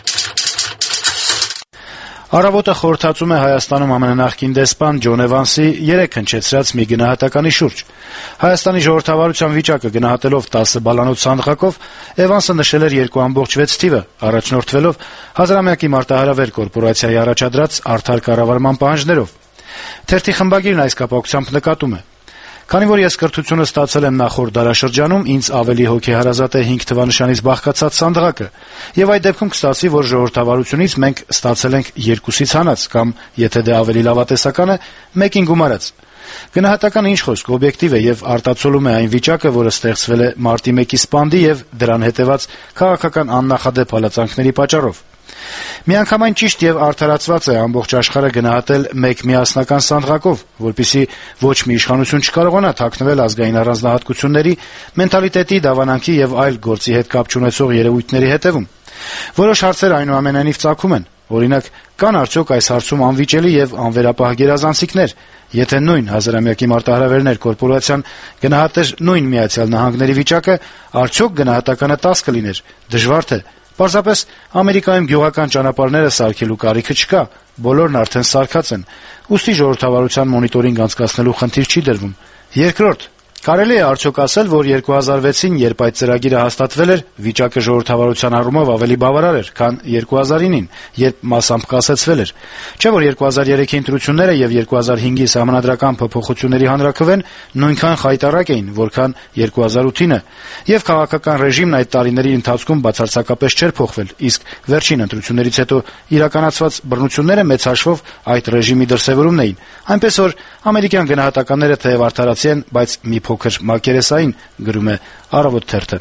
Առավոտը խորհրդածում է Հայաստանում ԱՄՆ նախկին դեսպան Ջոն Էվանսի երեք հնչեցրած մի գնահատականի շուրջ։ Հայաստանի ժողովրդավարության վիճակը գնահատելով տասը բալանոց սանդղակով, Էվանսը նշել էր երկու ամբողջ վեց թիվը, առաջնորդվելով հազարամյակի մարտահրավեր կորպորացիայի առաջադրած արդար կառավարման պահանջներով։ Թերթի խմբագիրն այս կապակցությամբ նկատում է. Քանի որ ես կրթությունը ստացել եմ նախորդ դարաշրջանում, ինձ ավելի հոգեհարազատ է հինգ թվանշանից բաղկացած սանդղակը, եւ այդ դեպքում կստացվի, որ ժողովրդավարությունից մենք ստացել ենք երկուսից հանած կամ, եթե դե ավելի լավատեսական է, մեկին գումարած։ Գնահատականը ինչ խոսք օբյեկտիվ է եւ արտացոլում է այն վիճակը, որը ստեղծվել է մարտի մեկի սպանդի եւ դրան հետեւած քաղաքական աննախադեպ հալածանքների պատճառով։ Միանգամայն ճիշտ եւ արդարացված է ամբողջ աշխարհը գնահատել մեկ միասնական սանդղակով, որպեսզի ոչ մի իշխանություն չկարողանա թաքնվել ազգային առանձնահատկությունների, մենթալիտետի, դավանանքի եւ այլ գործի հետ կապ չունեցող երևույթների հետևում։ Որոշ հարցեր այնուամենայնիվ ծագում են։ Օրինակ, կան արդյոք այս հարցում անվիճելի եւ անվերապահ գերազանցիկներ։ Եթե նույն հազարամյակի մարտահրավերներ կորպորացիան գնահատեր նույն Միացյալ Նահանգների վիճակը, արդյոք գնահատականը տաս կլիներ։ Դժվար թե Պարզապես Ամերիկայում գյուղական ճանապարհները սարքելու կարիքը չկա, բոլորն արդեն սարքած են, ուստի ժողովրդավարության մոնիտորինգ անցկացնելու խնդիր չի դրվում։ Երկրորդ, կարելի է արդյոք ասել, որ երկու հազար վեցին, երբ այդ ծրագիրը հաստատվել էր, վիճակը ժողովրդավարության առումով ավելի բավարար էր, քան երկու հազար ինին, երբ մասամբ կասեցվել էր։ Չէ՞ որ երկու հազար երեքի ընտրությունները եւ երկու հազար հինգի սահմանադրական փոփոխությունների հանրաքվեն նույնքան խայտառակ էին, որքան երկու հազար ութինը, եւ քաղաքական ռեժիմն այդ տարիների ընթացքում բացարձակապես չէր փոխվել, իսկ վերջին ընտրություններից հետո իրականացված բռնությունները մեծ հաշվով այդ ռեժիմի դրսեւորումն էին։ Այնպես որ ամերիկյան գնահատականները թեև արդարացի են, բայց մի փոքր մակերեսային, գրում է Առավոտ թերթը։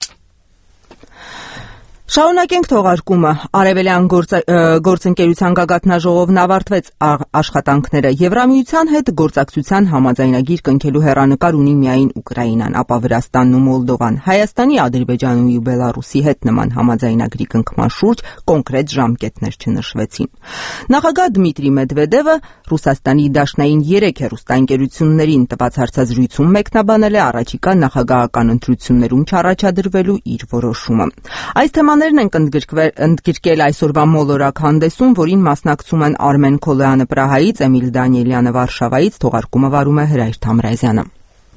Շարունակենք թողարկումը։ Արևելյան գործընկերության գագաթնաժողովն ավարտվեց աշխատանքները։ Եվրամիության հետ գործակցության համաձայնագիր կնքելու հեռանկար ունի միայն Ուկրաինան, ապա Վրաստանն ու Մոլդովան։ Հայաստանի, Ադրբեջանի ու Բելարուսի հետ նման համաձայնագրի կնքման շուրջ կոնկրետ ժամկետներ չնշվեցին։ Նախագահ Դմիտրի Մեդվեդևը Ռուսաստանի դաշնային երեք հեռուստաընկերություններին տված հարցազրույցում մեկնաբանել է առաջիկա նախագահական ընտրություններում չառաջադրվելու իր որոշումը։ Այս թեմաներն են ընդգրկել այսօրվա մոլորակ հանդեսում, որին մասնակցում են Արմեն Քոլոյանը Պրահայից, Էմիլ Դանիելյանը Վարշավայից, թողարկումը վարում է Հրայր Թամրազյանը։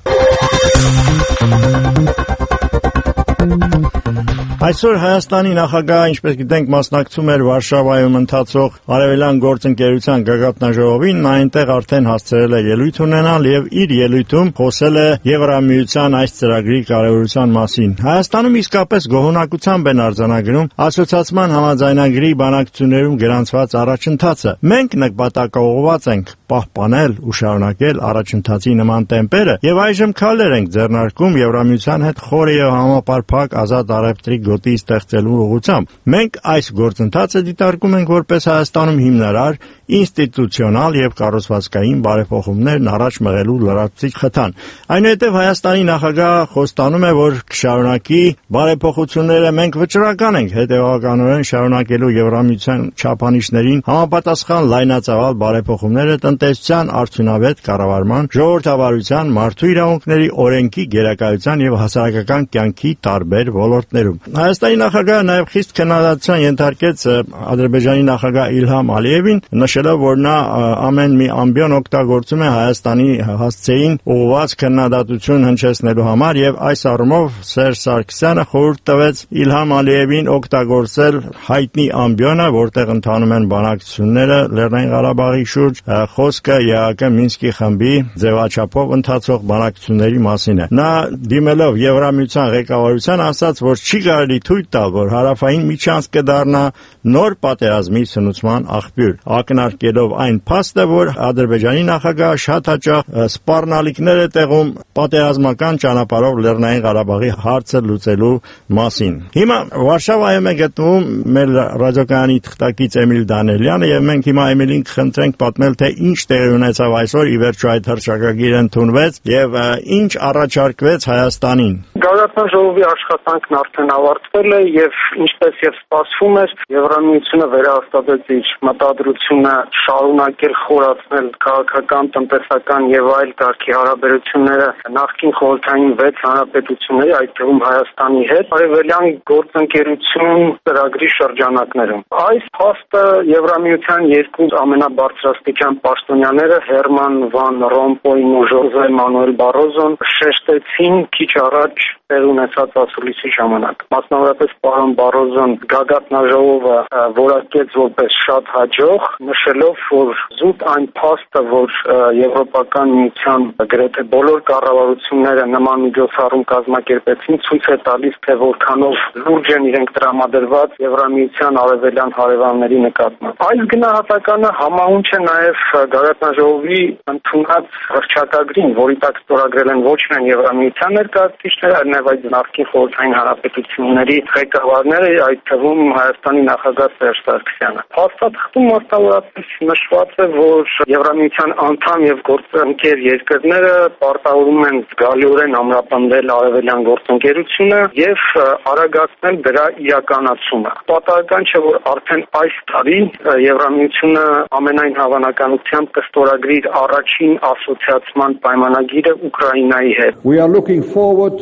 Այսօր Հայաստանի նախագահը, ինչպես գիտենք, մասնակցում էր Վարշավայում ընթացող Արևելյան գործընկերության գագաթնաժողովին, նա այնտեղ արդեն հասցրել է ելույթ ունենալ եւ իր ելույթում խոսել է Եվրամիության այս ծրագրի կարեւորության մասին։ Հայաստանում իսկապես գոհունակությամբ են արձանագրում ասոցիացիան համաձայնագրի բանակցություններում գրանցված առաջընթացը։ Մենք նպատակաուղղված ենք պահպանել ու շարունակել առաջընթացի նման տեմպերը եւ այժմ քայլեր ենք ձեռնարկում Եվրամիության հետ խորը եւ համապարփակ ազատ առևտրի գոտի ստեղծելու ուղղությամբ։ Մենք այս գործընթացը դիտարկում ենք որպես Հայաստանում հիմնարար, ինստիտուցիոնալ եւ կառուցվածքային բարեփոխումներն առաջ մղելու լրացուցիչ խթան։ Այնուհետև Հայաստանի նախագահը խոստանում է, որ կշարունակի բարեփոխությունները, մենք վճռական ենք հետեւականորեն շարունակելու Եվրամիության չափանիշներին համապատասխան լայնածավալ բարեփոխումները տնտեսության արդյունավետ կառավարման, ժողովրդավարության, մարդու իրավունքների, օրենքի, գերակայության եւ հասարակական կյանքի տարբեր ոլորտներում։ Հայաստանի նախագահը նաեւ խիստ քննադատության ենթարկեց Ադրբեջանի նախագահ Իլհամ Ալիևին, նշելով, որ նա ամեն մի ամբիոն օգտագործում է Հայաստանի հասցեին ուղղված քննադատություն հնչեցնելու համար եւ այս առումով Սերժ Սարգսյանը խորհուրդ տվեց Իլհամ Ալիևին օգտագործել հայտնի ամբիոնը, որտեղ ընթանում են բանակցությունները Լեռնային Ղարաբաղի շուրջ, խոսքը ԵԱՀԿ Մինսկի խմբի ձևաչափով ընթացող բանակցությունների մասին է։ Նա դիմելով Եվրամիության ղեկավարության ասաց, որ չի կարելի թույլ տալ, որ հարավային միջանցքը դառնա նոր պատերազմի սնուցման աղբյուր, ակնարկելով այն փաստը, որ Ադրբեջանի նախագահը շատ հաճախ սպառնալիքներ է տեղում պատերազմական ճանապարհով Լեռնային Ղարաբաղի հարցը լուծելու մասին։ Հիմա Վարշավայում է գտնվում մեր ռադիոկայանի թղթակից Էմիլ Դանիելյանը եւ մենք հիմա Էմիլին կխնդրենք պատմել, թե ինչ տեղի ունեցավ այսօր, ի վերջո այդ հռչակագիրը ընդունվեց եւ ինչ առաջարկվեց Հայաստանին։ Գագաթնաժողովի աշխատանքն արդեն ավարտվել է եւ ինչպես եւ սպասվում էր, Եվրամիությունը վերահաստատեց իր մտադրությունը շարունակել խորացնել քաղաքական, տնտեսական եւ այլ կարգի հարաբերությունները նախկին խորհրդային վեց հանրապետությունների, այդ թվում Հայաստանի հետ, արևելյան գործընկերություն ծրագրի շրջանակներում։ Այս փաստը Եվրամիության երկու ամենաբարձրաստիճան պաշտոնյաները Հերման վան Ռոմպոյն ու Ժոզե Մանուել Բարոզոն շեշտեցին քիչ առաջ տեղ ունեցած ասուլիսի ժամանակ։ Մասնավորապես պարոն Բարոզոն գագաթնաժողովը որակեց որպես շատ հաջող, նշելով, որ զուտ այն փաստը, որ Եվրոպական միության գրեթե բոլոր կառավարությունները նման միջոցառում կազմակերպեցին, ցույց է տալիս, թե որքանով լուրջ են իրենք տրամադրված Եվրամիության արևելյան հարևանների նկատմամբ։ Այս գնահատականը համահունչ է նաև գագաթնաժողովի ընդունած հռչակագրին, որի տակ ստորագրել են ոչ միայն Եվրամիության ներկայացուցիչները, այլ նաև այդ նախկին խորհրդային հանրապետությունների ղեկավարները, այդ թվում Հայաստանի նախագահ Սերժ Սարգսյանը։ Փաստաթղթում մասնավորապես նշված է, որ Եվրամիության անդամ եւ գործընկեր երկրները պարտավորում են զգալիորեն ամրապնդել արևելյան գործընկերությունը եւ արագացնել դրա իրականացումը։ Պատահական չէ, որ արդեն այս տարի Եվրամիությունը ամենայն հավանականությամբ կստորագրի իր առաջին ասոցիացման պայմանագիրը Ուկրաինայի հետ։ We are looking forward to the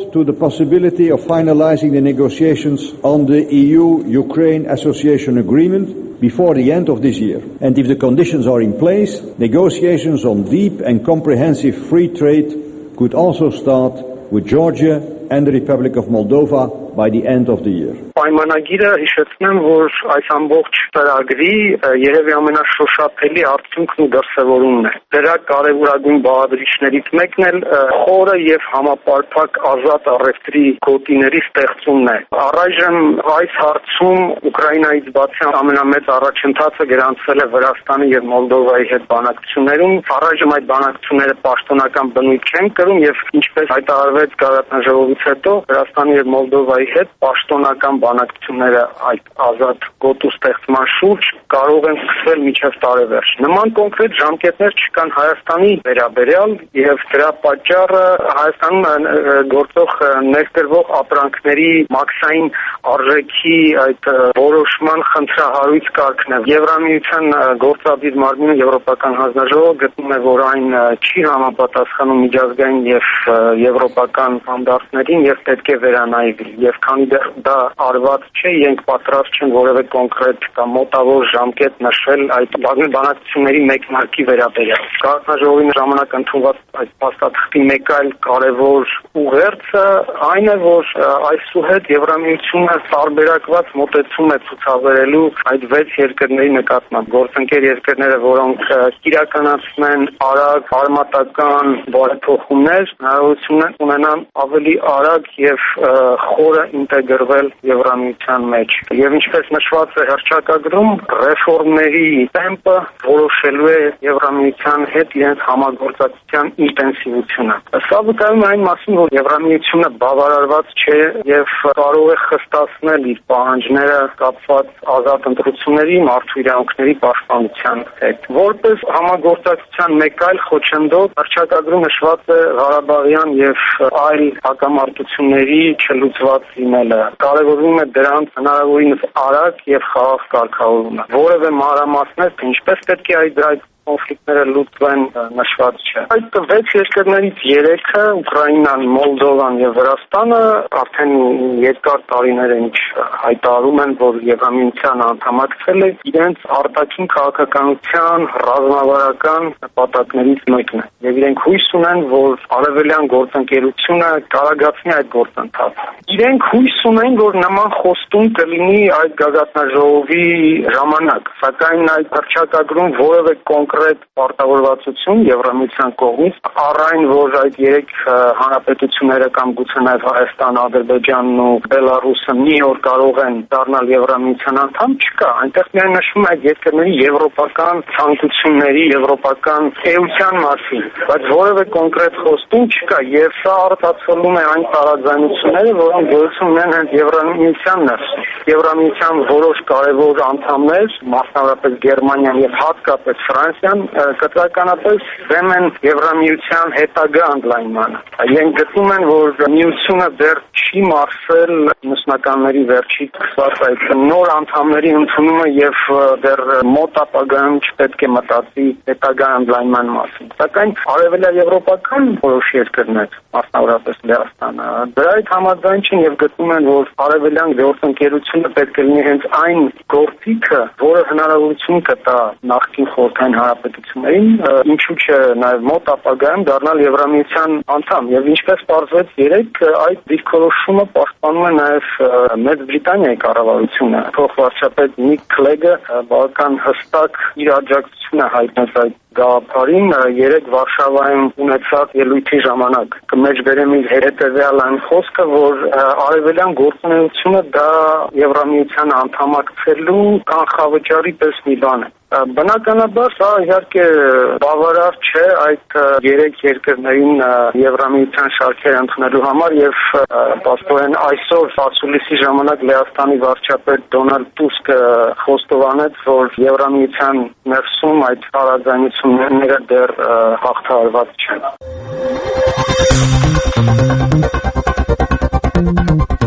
possibility of finalizing the negotiations on the E U Ukraine Association Agreement before the end of this year. And if the conditions are in place, negotiations on deep and comprehensive free trade could also start with Georgia and the Republic of Moldova by the end of the year. Պայմանագիրը հիշեցնեմ, որ այս ամբողջ ծրագրի երևի ամենաշոշափելի արդյունքն ու դրսևորումն է։ Դրա կարևորագույն բաղադրիչներից մեկն էլ խորը եւ համապարփակ ազատ առևտրի գոտիների ստեղծումն է։ Առայժմ այս հարցում Ուկրաինայից բացի ամենամեծ առաջընթացը գրանցվել է Վրաստանի եւ Մոլդովայի հետ բանակցություններում։ Առայժմ այդ բանակցությունները պաշտոնական բնույթ չեն կրում եւ ինչպես հայտարարվեց գաղտնաժողովից հետո Վրաստանի եւ Մոլդովայի հետ պաշտոնական բանակցությունները այդ ազատ գոտու ստեղծման շուրջ կարող են սկսվել մինչև տարեվերջ։ Նման կոնկրետ ժամկետներ չկան Հայաստանի վերաբերյալ եւ դրա պատճառը Հայաստանում գործող ներդրվող ապրանքների մաքսային արժեքի այդ որոշման խնդրահարույց կարգն է։ Եվրամիության գործադիր մարմինը Եվրոպական հանձնաժողովը գտնում է, որ այն չի համապատասխանում միջազգային եւ եվրոպական ստանդարտներին եւ պետք է վերանայվի։ Եվ քանի դեռ դա արված չէ, իրենք պատրաստ չեն որևէ կոնկրետ կամ մոտավոր ժամկետ նշել այդ բանակցությունների մեկնարկի վերաբերյալ։ Գաղտնաժողովի ժամանակ ընդունված այդ փաստաթղթի մեկ այլ կարևոր ուղերձը այն է, որ այսուհետ Եվրամիությունը տարբերակված մոտեցում է ցուցաբերելու այդ վեց երկրների նկատմամբ։ Գործընկեր երկրները, որոնք իրականացնեն արագ արմատական բարեփոխումներ, հնարավորություն ունենան ավելի արագ եւ խորը ինտեգրվել Եվրամիության մեջ։ Եվ ինչպես նշված է հռչակագրում, ռեֆորմների տեմպը որոշելու է Եվրամիության հետ իրենց համագործակցության ինտենսիվությունը։ Սա վկայում է այն մասին, որ Եվրամիությունը բավարարված չէ եւ կարող է խստացնել իր պահանջները կապված ազատ ընտրությունների, մարդու իրավունքների պաշտպանության հետ։ Որպես համագործակցության մեկ այլ խոչընդոտ հռչակագրում նշված է Ղարաբաղյան եւ այլ հակամարտությունների չլուծված լինելը։ Կարևորվում է դրանց հնարավորինս արագ եւ խաղաղ կարգավորումը։ Որևէ մանրամասներ, թե ինչպես պետք է այդ այդ կոնֆլիկտները լուծվեն նշված չէ։ Այդ վեց երկրներից երեքը Ուկրաինան, Մոլդովան եւ Վրաստանը արդեն երկար տարիներ են հայտարարում են, որ Եվրամիության անդամակցել է իրենց արտաքին քաղաքականության ռազմավարական նպատակներից մեկն է։ Եվ իրենք հույս ունեն, որ արևելյան գործընկերությունը կարագացնի այդ գործընթացը։ Իրենք հույս ունեն, որ նման խոստում կլինի այդ գագաթնաժողովի ժամանակ, սակայն այդ հռչակագրում որևէ կոնկրետ պարտավորվածություն Եվրամիության կողմից առ այն, որ այդ երեք հանրապետությունները կամ գուցե նաև Հայաստան, Ադրբեջանն ու Բելարուսը մի օր կարող են դառնալ Եվրամիության անդամ, չկա։ Այնտեղ միայն նշվում է այդ երկրների եվրոպական ցանկությունների, եվրոպական էության մասին, բայց որևէ կոնկրետ խոստում չկա, եւ սա արտացոլում է այն տարաձայնությունները, որոնք գոյություն ունեն հենց Եվրամիության ներսում։ Եվրամիության որոշ կարևոր անդամներ, մասնավորապես Գերմանիան եւ հատկապես Ֆրանսիան, կտրականապես դեմ են Եվրամիության հետագա ընդլայնմանը։ Իրենք գտնում են, որ միությունը դեռ չի մարսել նշնականների վերջի սկսած այդ նոր անդամների ընդունումը եւ դեռ մոտ ապագայում չպետք է մտածի հետագա ընդլայնման մասին։ Սակայն արևելյան եվրոպական որոշ երկրներ, մասնավորապես Լեհաստանը, դրա հետ համաձայն չեն եւ գտնում են, որ արևելյան գործընկերությունը պետք է լինի հենց այն գործիքը, որը հնարավորություն կտա նախկին խորհրդային հանրապետություններին, ինչու՞ չէ նաեւ մոտ ապագայում դառնալ Եվրամիության անդամ։ Եվ ինչպես պարզվեց երեք, այդ դիրքորոշումը պաշտպանում է նաեւ Մեծ Բրիտանիայի կառավարությունը։ Փոխվարչապետ Նիկ Քլեգը բավական հստակ իր աջակցությունը հայտնեց այդ գաղափարին երեք Վարշավայում ունեցած ելույթի ժամանակ։ Կմեջբերեմ իր հետևյալ այն խոսքը, որ արևելյան գործունեությունը դա Եվրամիության անդամակցելու կանխավճարի պես մի բան է։ Բնականաբար սա իհարկե բավարար չէ այդ երեք երկրներին Եվրամիության շարքեր ընդունելու համար եւ պաստորեն այսօր Սասուլիսի ժամանակ Լեհաստանի վարչապետ Դոնալդ Տուսկը խոստովանեց, որ Եվրամիության ներսում այդ տարաձայնությունները դեռ հաղթահարված չեն։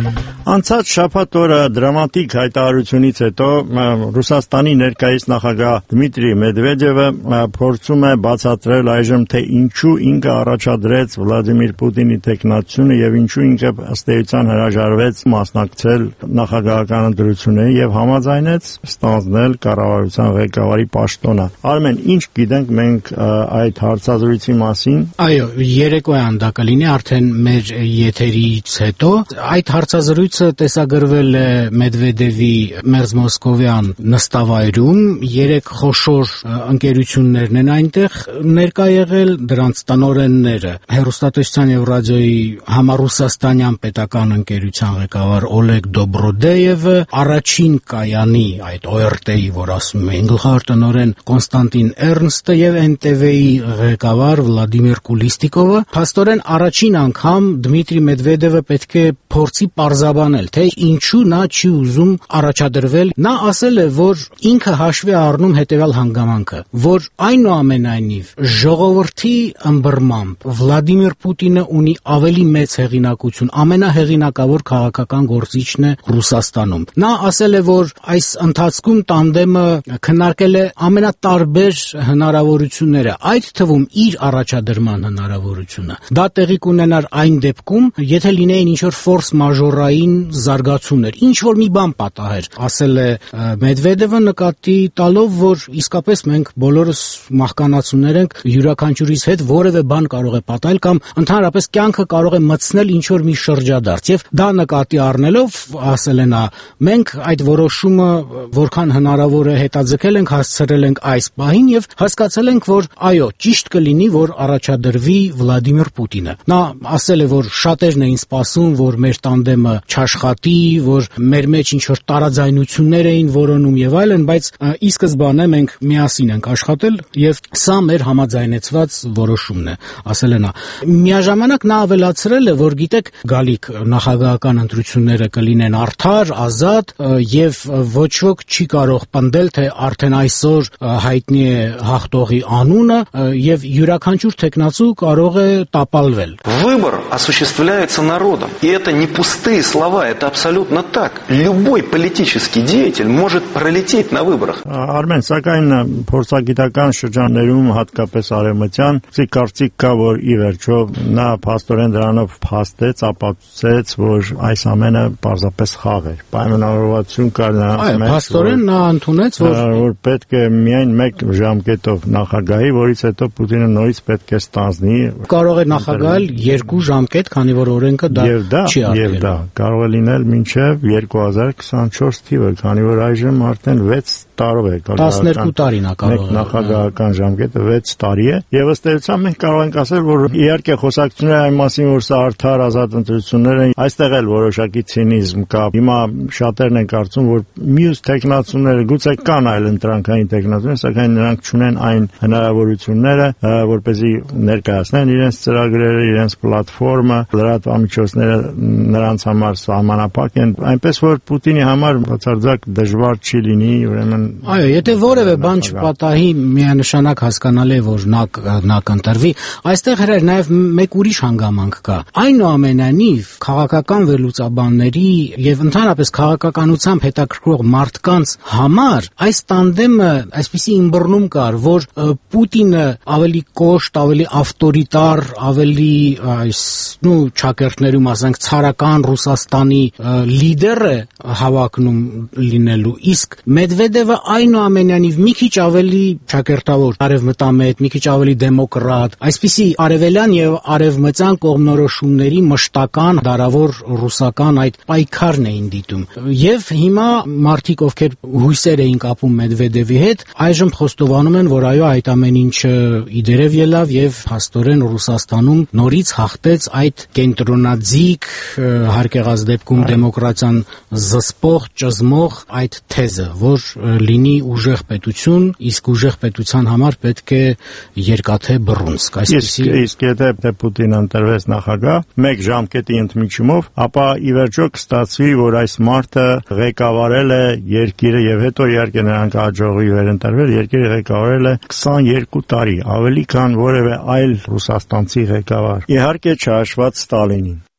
Անցած շաբաթ օրը դրամատիկ հայտարարությունից հետո Ռուսաստանի ներկայիս նախագահ Դմիտրի Մեդվեդևը փորձում է բացատրել այժմ, թե ինչու ինքը առաջադրեց Վլադիմիր Պուտինի տեխնացությունը եւ ինչու ինքը ըստ էության հրաժարվեց մասնակցել նախագահական ընտրություններին եւ համաձայնեց ստանձնել կառավարության ղեկավարի պաշտոնը։ Արմեն, ինչ գիտենք մենք այդ հարցազրույցի մասին։ Այո, երեկոյան դա կլինի արդեն մեր եթերից հետո։ Այդ հարցազրույցը տեսագրվել է Մեդվեդևի Մերձ Մոսկովյան նստավայրում, երեք խոշոր ընկերություններն են այնտեղ ներկա եղել, դրանց տնօրենները հեռուստատեսության եւ ռադիոյի համառուսաստանյան պետական ընկերության ղեկավար Օլեգ Դոբրոդեևը, առաջին կայանի այդ O R T-ի, որ ասում են գլխավոր տնօրեն Կոնստանտին Էրնստը եւ N T V-ի ղեկավար Վլադիմիր Կուլիստիկովը, փաստորեն առաջին անգամ Դմիտրի Մեդվեդևը պետք է փորձի պարզաբանել, թե ինչու նա չի ուզում առաջադրվել։ Նա ասել է, որ ինքը հաշվի առնում հետևյալ հանգամանքը, որ այնուամենայնիվ ժողովրդի ըմբռնմամբ Վլադիմիր Պուտինը ունի ավելի մեծ հեղինակություն, ամենահեղինակավոր քաղաքական գործիչն է Ռուսաստանում։ Նա ասել է, որ այս ընթացքում տանդեմը քննարկել է ամենատարբեր հնարավորությունները, այդ թվում իր առաջադրման հնարավորությունը։ Դա տեղի կունենար այն դեպքում, եթե լինեին ինչ-որ ֆորս մաժորային զարգացումներ, ինչ որ մի բան պատահեր, ասել է Մեդվեդևը, նկատի տալով, որ իսկապես մենք բոլորս մահկանացուներ ենք, յուրաքանչյուրիս հետ որևէ բան կարող է պատահել կամ ընդհանրապես կյանքը կարող է մտցնել ինչ որ մի շրջադարձ, եւ դա նկատի առնելով ասել է նա, մենք այդ որոշումը որքան հնարավոր է հետաձգել ենք, հասցրել ենք այս պահին եւ հասկացել ենք, որ այո, ճիշտ կլինի, որ առաջադրվի Վլադիմիր Պուտինը։ Նա ասել է, որ շատերն էին սպասում, որ մեր տանդեմը չաշխատի, որ մեր մեջ ինչ որ տարաձայնություններ էին որոնում եւ այլն, բայց ի սկզբանե մենք միասին ենք աշխատել եւ սա մեր համաձայնեցված որոշումն է, ասել է նա։ Միաժամանակ նա ավելացրել է, որ գիտեք, գալիք նախագահական ընտրությունները կլինեն արդար, ազատ եւ ոչ ոք չի կարող պնդել, թե արդեն այսօր հայտնի է հաղթողի անունը եւ յուրաքանչյուր տեխնացու կարող է տապալվել։ Выбор осуществляется народом, и это не пустые слова, это абсолютно так. Любой политический деятель может пролететь на выборах. Արմեն, սակայն փորձագիտական շրջաններում, հատկապես արևմտյան, կարծիք կա, որ ի վերջո նա փաստորեն դրանով փաստեց, ապացուցեց, որ այս ամենը պարզապես խաղ էր։ Պայմանավորվածություն կար նրանց մեջ։ Այո, փաստորեն նա ընդունեց, որ որ պետք է միայն մեկ ժամկետով նախագահի, որից հետո Պուտինը նորից պետք է ստանձնի։ Կարող է նախագահել երկու ժամկետ, քանի որ օրենքը դա չի արգելում։ Եվ դա կարող է լինել մինչև երկու հազար քսանչորս թիվը, քանի որ այժմ արդեն վեց տարով է։ տասներկու տարին է կարող է։ Նախագահական ժամկետը վեց տարի է, եւ ըստ էության մենք կարող ենք ասել, որ իհարկե խոսակցությունները այն մասին, որ սա արդար ազատ ընտրություններ են, այստեղ էլ որոշակի ցինիզմ կա։ Հիմա շատերն են կարծում, որ մյուս տեխնացուները գուցե կան այլ ընտրանքային տեխնացուներ, սակայն նրանք չունեն այն հնարավորությունները, որպեսզի ներկայացնեն իրենց ծրագրերը, իրենց պլատֆորմը, լրատվամիջոցները նրանց համար սահմանափակ են, այնպես որ Պուտինի համար բացարձակ դժվար չի լինի, ուրեմն այո, եթե որևէ բան չպատահի, միանշանակ հասկանալի է, որ նա նա կընտրվի։ Այստեղ հրեր նաև մեկ ուրիշ հանգամանք կա։ Այնուամենայնիվ քաղաքական վերլուծաբանների եւ ընդհանրապես քաղաքականությամբ հետաքրքրող մարդկանց համար այս տանդեմը այսպիսի ըմբռնում կար, որ Պուտինը ավելի կոշտ, ավելի ավտորիտար, ավելի այս նու ճակերտներում ասենք ցարական Ռուսաստանի լիդեր է հավակնում լինելու, իսկ Մեդվեդևը այնուամենայնիվ մի քիչ ավելի ճակերտավոր, արևմտամետ, մի քիչ ավելի դեմոկրատ, այսպիսի արևելյան եւ արևմտյան կողմնորոշումների մշտական դարավոր ռուսական այդ պայքարն էին դիտում։ Եվ հիմա մարդիկ, ովքեր հույսեր էին կապում Մեդվեդևի հետ, այժմ խոստովանում են, որ այո, այդ ամեն ինչը իդերև ելավ եւ փաստորեն Ռուսաստանում նորից հաղթեց այդ կենտրոնաձիգ, հարկեղած դեպքում դեմոկրատիան զսպող, ճզմող այդ թեզը, որ լինի ուժեղ պետություն, իսկ ուժեղ պետության համար պետք է երկաթե բռունցք, այսպեսի։ Իսկ եթե Պուտինը ընտրվեց նախագահ մեկ ժամկետի ընդմիջումով, ապա ի վերջո կստացվի, որ այս մարդը ղեկավարել է երկիրը եւ հետո իհարկե նրանք հաջողի վերընտրվել, երկիրը ղեկավարել է քսաներկու տարի, ավելի քան որևէ այլ ռուսաստանցի ղեկավար։ Իհարկե չհաշված Ստալինին։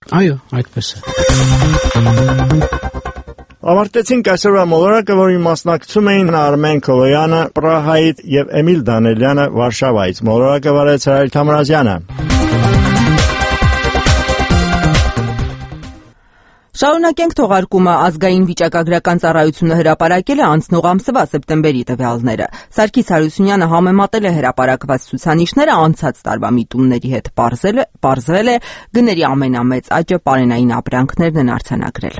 Այո, այդպես է։ Ավարտեցինք այսօրվա մոլորակը, որին մասնակցում էին Արմեն Քոլոյանը Պրահայից եւ Էմիլ Դանելյանը Վարշավայից։ Մոլորակը վարեց Հարել Թամրազյանը։ Շարունակենք թողարկումը ազգային վիճակագրական ծառայությունը հրապարակել է անցնող ամսվա սեպտեմբերի տվյալները։ Սարգիս Հարությունյանը համեմատել է հրապարակված ցուցանիշները անցած տարվա միտումների հետ, պարզվել է գների ամենամեծ աճը պարենային ապրանքներն են արձանագրել։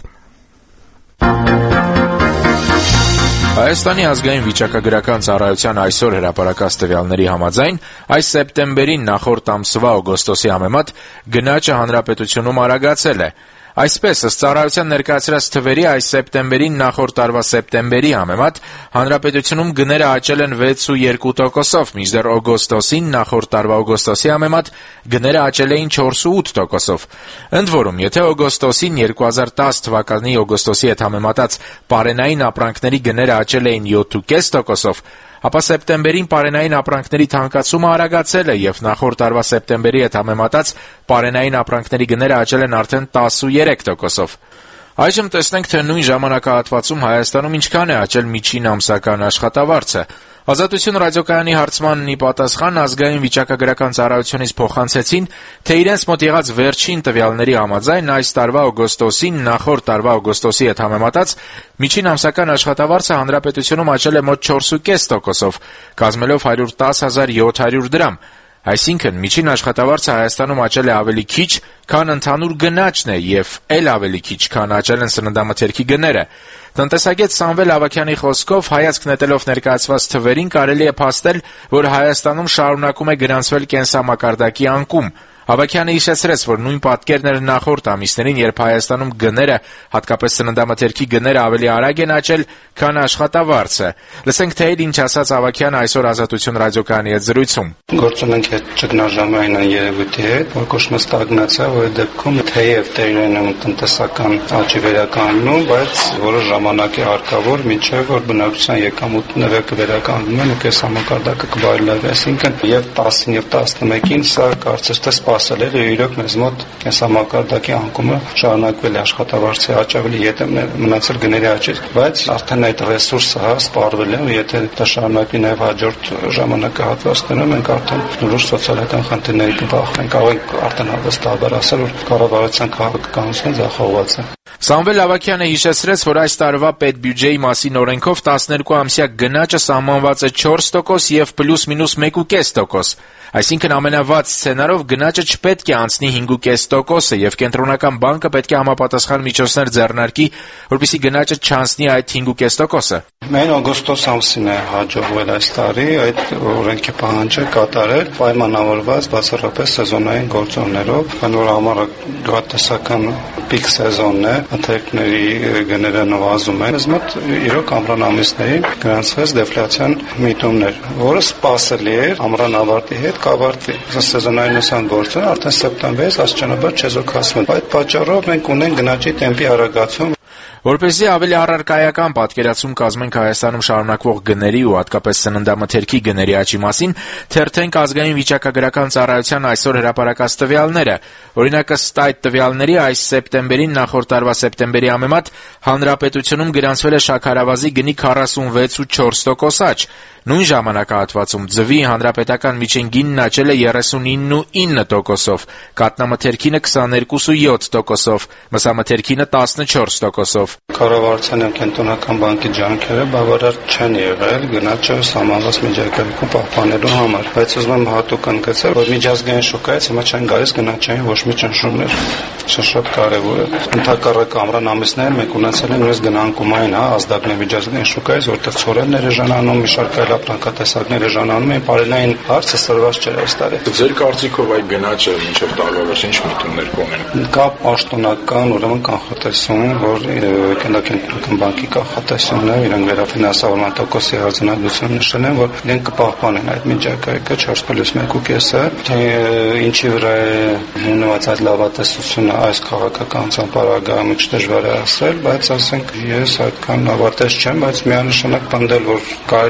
Հայաստանի ազգային վիճակագրական ծառայության այսօր հրապարակած տվյալների համաձայն այս սեպտեմբերին նախորդ ամսվա օգոստոսի համեմատ գնաճը հանրապետությունում արագացել է։ Այսպես, ըստ ծառայության ներկայացրած թվերի, այս սեպտեմբերին նախորդ տարվա սեպտեմբերի համեմատ հանրապետությունում գները աճել են վեց ու երկու տոկոսով, մինչդեռ օգոստոսին նախորդ տարվա օգոստոսի համեմատ գները աճել էին չորս ու ութ տոկոսով։ Ընդ որում, եթե օգոստոսին երկու հազար տասը թվականի օգոստոսի հետ համեմատած պարենային ապրանքների գները աճել էին յոթ ու կես տոկոսով, ապա սեպտեմբերին պարենային ապրանքների թանկացումը արագացել է եւ նախորդ տարվա սեպտեմբերի հետ համեմատած պարենային ապրանքների գները աճել են արդեն տասը ու երեք տոկոսով։ Այժմ տեսնենք, թե նույն ժամանակահատվածում Հայաստանում ինչքան է աճել միջին ամսական աշխատավարձը։ Ազատություն ռադիոկայանի հարցմանն ի պատասխան ազգային վիճակագրական ծառայությունից փոխանցեցին, թե իրենց մոտ եղած վերջին տվյալների համաձայն այս տարվա օգոստոսին նախորդ տարվա օգոստոսի հետ համեմատած միջին ամսական աշխատավարձը հանրապետությունում աճել է մոտ չորս ու կես տոկոսով, կազմելով հարյուր տասը հազար յոթ հարյուր դրամ։ Այսինքն, միջին աշխատավարձը Հայաստանում աճել է ավելի քիչ, քան ընդհանուր գնաճն է եւ էլ ավելի քիչ, քան աճել են սննդամթերքի գները։ Տնտեսագետ Սամվել Ավագյանի խոսքով հայացք նետելով ներկայացված թվերին կարելի է փաստել, որ Հայաստանում շարունակում է գրանցվել կենսամակարդակի անկում։ Ավագյանը հիշեցրեց, որ նույն պատկերն էր նախորդ ամիսներին, երբ Հայաստանում գները, հատկապես սննդամթերքի գները ավելի արագ են աճել, քան աշխատավարձը։ Լսենք, թե ինչ ասաց Ավագյանը այսօր Ազատություն ռադիոկայանի հետ զրույցում։ Գործում ենք այդ ճգնաժամային երևույթի հետ, որ կոչվում է ստագնացիա, որի դեպքում թեև տերերն տնտեսական աճի վերականգնում, բայց որոշ ժամանակ է հարկավոր, մինչև որ բնակչության եկամուտները կվերականգնվեն ու կենսամակարդակը կբարելավի։ Այսինքն եւ տասին եւ տասնմեկին սա կարծես թե սպասել էր, իրոք մեզ մոտ կենսամակարդակի անկումը շարունակվել է, աշխատավարձի աճ ավելի ետ է մնացել գների աճից, բայց արդեն այդ ռեսուրսը հա սպառվել է, ու եթե դա շարունակվի նաև հաջորդ ժամանակահատվածներում, մենք արդեն լուրջ սոցիալական խնդիրների կբախվենք, կարող ենք արդեն հավաստաբար ասել, որ կառավարության քաղաքականությունը ձախողված է։ Սամվել Ավագյանը հիշեցրեց, որ այս տարվա պետբյուջեի մասին օրենքով տասներկու ամսյա գնաճը սահմանված է չորս տոկոս եւ պլյուս մինուս մեկ ու կես տոկոս։ Այսինքն ամենավատ սցենարով գնաճը չպետք է անցնի հինգ ու կես տոկոսը եւ կենտրոնական բանկը պետք է համապատասխան միջոցներ ձեռնարկի, որպեսզի գնաճը չանցնի այդ հինգ ու կես տոկոսը։ Մեն օգոստոս ամսին է հաջողվել այս տարի այդ օրենքի պահանջը կատարել, պայմանավորված բացառապես սեզոնային գործոններով, քանի որ համարը գյուղատնտեսական պիկ սեզոնն է, ընթերքների գները նվազում են։ Մեզ մոտ իրոք ամռան ամիսներին գրանցվեց դեֆլյացիան միտումներ, որը սպասելի էր ամռան ավարտի հետ կավարտվի։ Սեզոնայնության գործը արդեն սեպտեմբերից աստիճանաբար չեզոքացվում։ Այդ պատճառով մենք ունենք գնաճի տեմպի արագացում։ Որպեսզի ավելի առարկայական պատկերացում կազմենք Հայաստանում շարունակվող գների ու հատկապես սննդամթերքի գների աճի մասին, թերթենք ազգային վիճակագրական ծառայության այսօր հրապարակած տվյալները։ Օրինակ, ըստ այդ տվյալների այս սեպտեմբերին նախորդ տարվա սեպտեմբերի համեմատ հանրապետությունում գրանցվել է շաքարավազի գնի քառասունվեց ու չորս տոկոս աճ։ Նույն ժամանակահատվածում ձվի հանրապետական միջին գինն աճել է երեսունինը ու ինը տոկոսով, կաթնամթերքինը քսաներկու ու յոթ տոկոսով, մսամթերքինը տասնչորս տոկոսով։ Կառավարության եւ կենտրոնական բանկի ջանքերը բավարար չեն եղել գնաճը սահմանված միջակայքում պահպանելու համար, բայց ուզում եմ հատուկ ընդգծել, որ միջազգային շուկայից հիմա չեն գալիս գնաճային ոչ մի ճնշումներ։ Սա շատ կարևոր է։ Ընդհակառակ ամռան ամիսներին մենք ունեցել ենք նույնիսկ գնանկումային հա ազդակներ միջազգային շուկայից, որտեղ ցորեններ է ժանանում, մի շարք այլ ապրանքատեսակներ է ժանանում են, բարելային հարցը սրված չէր այս տարի։ Ձեր կարծիքով այդ գնաճը ինչով տարվա ինչ միտումներ կունեն։ Կա պաշտոնական ուրեմն կանխատեսում, որ կենտրոնական բանկի կանխատեսումն է, իրենք վերաֆինանսավորման տոկոսի արձանագրությունը նշել են, որ իրենք կպահպանեն այդ միջակայքը չորս պլյուս մեկ ու կեսը, թե ինչի վրա է հիմնված այդ լավատեսությունը այս քաղաքականության պարագայում դժվար է ասել, բայց ասենք ես այդքան լավատես չեմ, բայց միանշանակ պնդել, որ կարելի է թե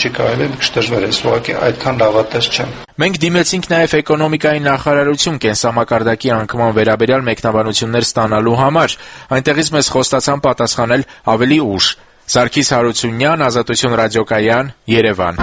չի կարելի, մի քիչ դժվար է, ուղղակի այդքան լավատես չեմ։ Մենք դիմեցինք նաև էկոնոմիկայի նախարարություն կենսամակարդակի անկման վերաբերյալ մեկնաբանություններ ստանալու համար։ Այնտեղից մեզ խոստացան պատասխանել ավելի ուշ։ Սարգիս Հարությունյան, Ազատություն ռադիոկայան, Երևան։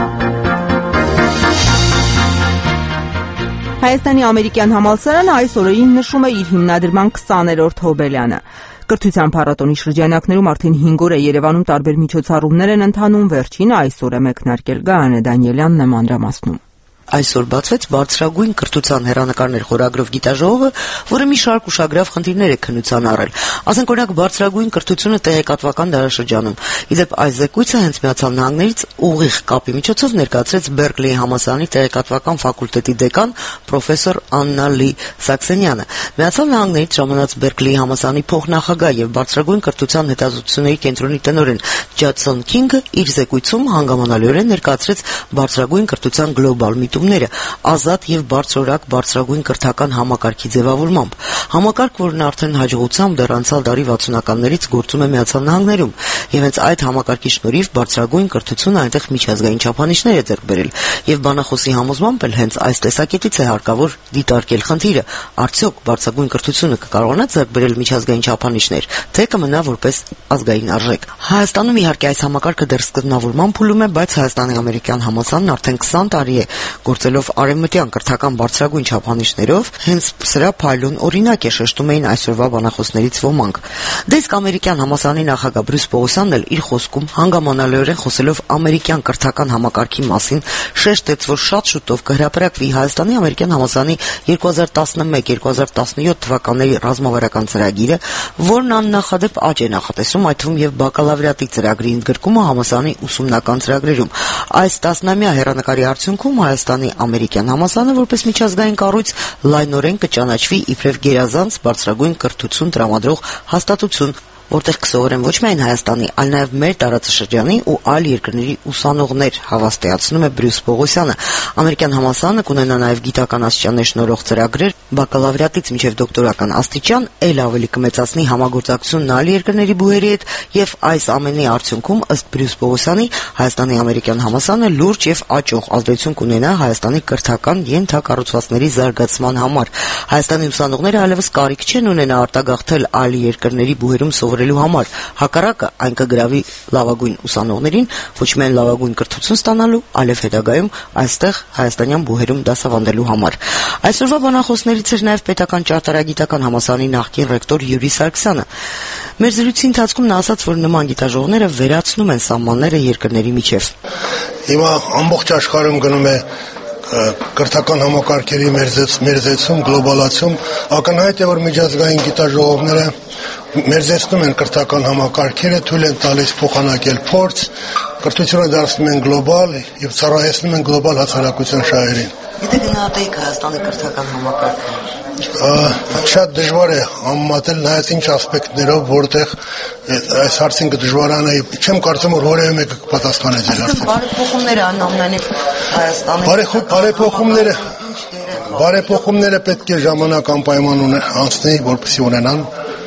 Հայաստանի ամերիկյան համալսարանը այս օրերին նշում է իր հիմնադրման քսաներորդ հոբելյանը։ Կրթության փառատոնի շրջանակներում արդեն հինգ օր է Երևանում տարբեր միջոցառումներ են ընթանում, վերջինը այսօր է մեկնարկել Գայանե Դանիելյանն է մանրամասնում։ Այսօր բացվեց բարձրագույն կրթության հեռանկարներ խորագրով գիտաժողովը, որը մի շարք ուշագրավ խնդիրներ է քննության առել։ Ասենք օրինակ բարձրագույն կրթությունը տեղեկատվական դարաշրջանում։ Իդեպ այս զեկույցը հենց Միացյալ Նահանգներից ուղիղ կապի միջոցով ներկայացրեց Բերկլիի համալսարանի տեղեկատվական ֆակուլտետի դեկան պրոֆեսոր Աննա Լի Սաքսենյանը։ Միացյալ Նահանգներից ժամանած Բերկլիի համալսարանի փոխնախագահ եւ բարձրագույն կրթության հետազոտությունների կենտրոնի տնօրեն Ջադսոն Քինգը իր զեկույցում հանգամանալիորեն ներկայացրեց բարձրագույն կրթության գլոբալ միտումները ազատ եւ բարձրորակ բարձրագույն կրթական համակարգի ձևավորմամբ։ Համակարգ, որն արդեն հաջողությամբ դեռ անցյալ դարի վաթսունականներից գործում է Միացյալ Նահանգներում, եւ հենց այդ համակարգի շնորհիվ բարձրագույն կրթությունը այնտեղ միջազգային չափանիշներ է ձեռք բերել, եւ բանախոսի համոզմամբ էլ հենց այս տեսակետից է հարկավոր դիտարկել խնդիրը, արդյոք բարձրագույն կրթությունը կկարողանա ձեռք բերել միջազգային չափանիշներ, թե կմնա որպես ազգային արժեք։ Հայաստանում իհարկե այս համակարգը դեռ սկզբնավորման փուլում է, բայց Հայաստանի ամերիկյան համալսարանն արդեն քսան տարի է գործելով արևմտյան կրթական բարձրագույն չափանիշներով, հենց սրա փայլուն օրինակ է, շեշտում էին այսօրվա բանախոսներից ոմանք։ Դեսկ ամերիկյան համալսարանի նախագահ Բրյուս Պողոսյանն էլ իր խոսքում հանգամանալիորեն խոսելով ամերիկյան կրթական համակարգի մասին շեշտեց, որ շատ շուտով կհրապարակվի Հայաստանի ամերիկյան համալսարանի երկու հազար տասնմեկ երկու հազար տասնյոթ թվականների ռազմավարական ծրագիրը, որն աննախադեպ աճ է նախատեսում, այդ թվում եւ բակալավրիատի ծրագրի ընդգրկումը համալսարանի ուսումնական ծրագրերում։ Այս տասնամյա հեռանկարի արդյունքում Հայաստանի ամերիկյան համալսարանը որպես միջազգային կառույց լայնորեն կճանաչվի իբրև գերազանց բարձրագույն կրթություն տրամադրող հաստատություն, որտեղ կսովորեն ոչ միայն Հայաստանի, այլ նաև մեր տարածաշրջանի ու այլ երկրների ուսանողներ, հավաստիացնում է Բրյուս Պողոսյանը։ Ամերիկյան համալսարանը կունենա նաև գիտական աստիճաններ շնորհող ծրագրեր, բակալավրիատից մինչև դոկտորական աստիճան, ել ավելի կմեծացնի համագործակցությունն այլ երկրների բուհերի հետ, եւ այս ամենի արդյունքում, ըստ Բրյուս Պողոսյանի, Հայաստանի ամերիկյան համալսարանը լուրջ եւ աճող ազդեցություն կունենա Հայաստանի կրթական ենթակառուցվածքների զարգացման համար։ Հայաստանի ուսանողները այլևս կարիք չեն ունենա արտագաղթել այլ երկրների բուհերում սովորելու համար, հակառակը այն կգրավի լավագույն ուսանողներին ոչ միայն լավագույն կրթություն ստանալու, այլև հետագայում այստեղ հայաստանյան բուհերում դասավանդելու համար։ Այսօրվա բանախոսներից էր նաև պետական ճարտարագիտական համալսարանի նախկին ռեկտոր Յուրի Սարգսյանը։ Մեր զրույցի ընթացքում նա ասաց, որ նման գիտաժողովները վերացնում են սահմանները երկրների միջև։ Հիմա ամբողջ աշխարհում գնում է կրթական համակարգերի մերձեցում, գլոբալացում, ակնհայտ է, որ միջազգային գիտաժողովները մերձեցնում են կրթական համակարգերը, թույլ են տալիս փոխանակել փորձ, կրթությունը դարձնում են գլոբալ եւ ծառայեցնում են գլոբալ հասարակության շահերին։ Եթե գնահատեիք Հայաստանի կրթական համակարգը, շատ դժվար է համեմատել նայած ինչ ասպեկտներով, որտեղ այս հարցին կդժվարանայի, չեմ կարծում, որ որևէ մեկը կպատասխանի ձեր հարցին։ Բարեփոխումները անամենայնիվ Հայաստանի բարեփոխումները բարեփոխումները պետք է ժամանակ անպայման անցնի, որպեսզի ունենան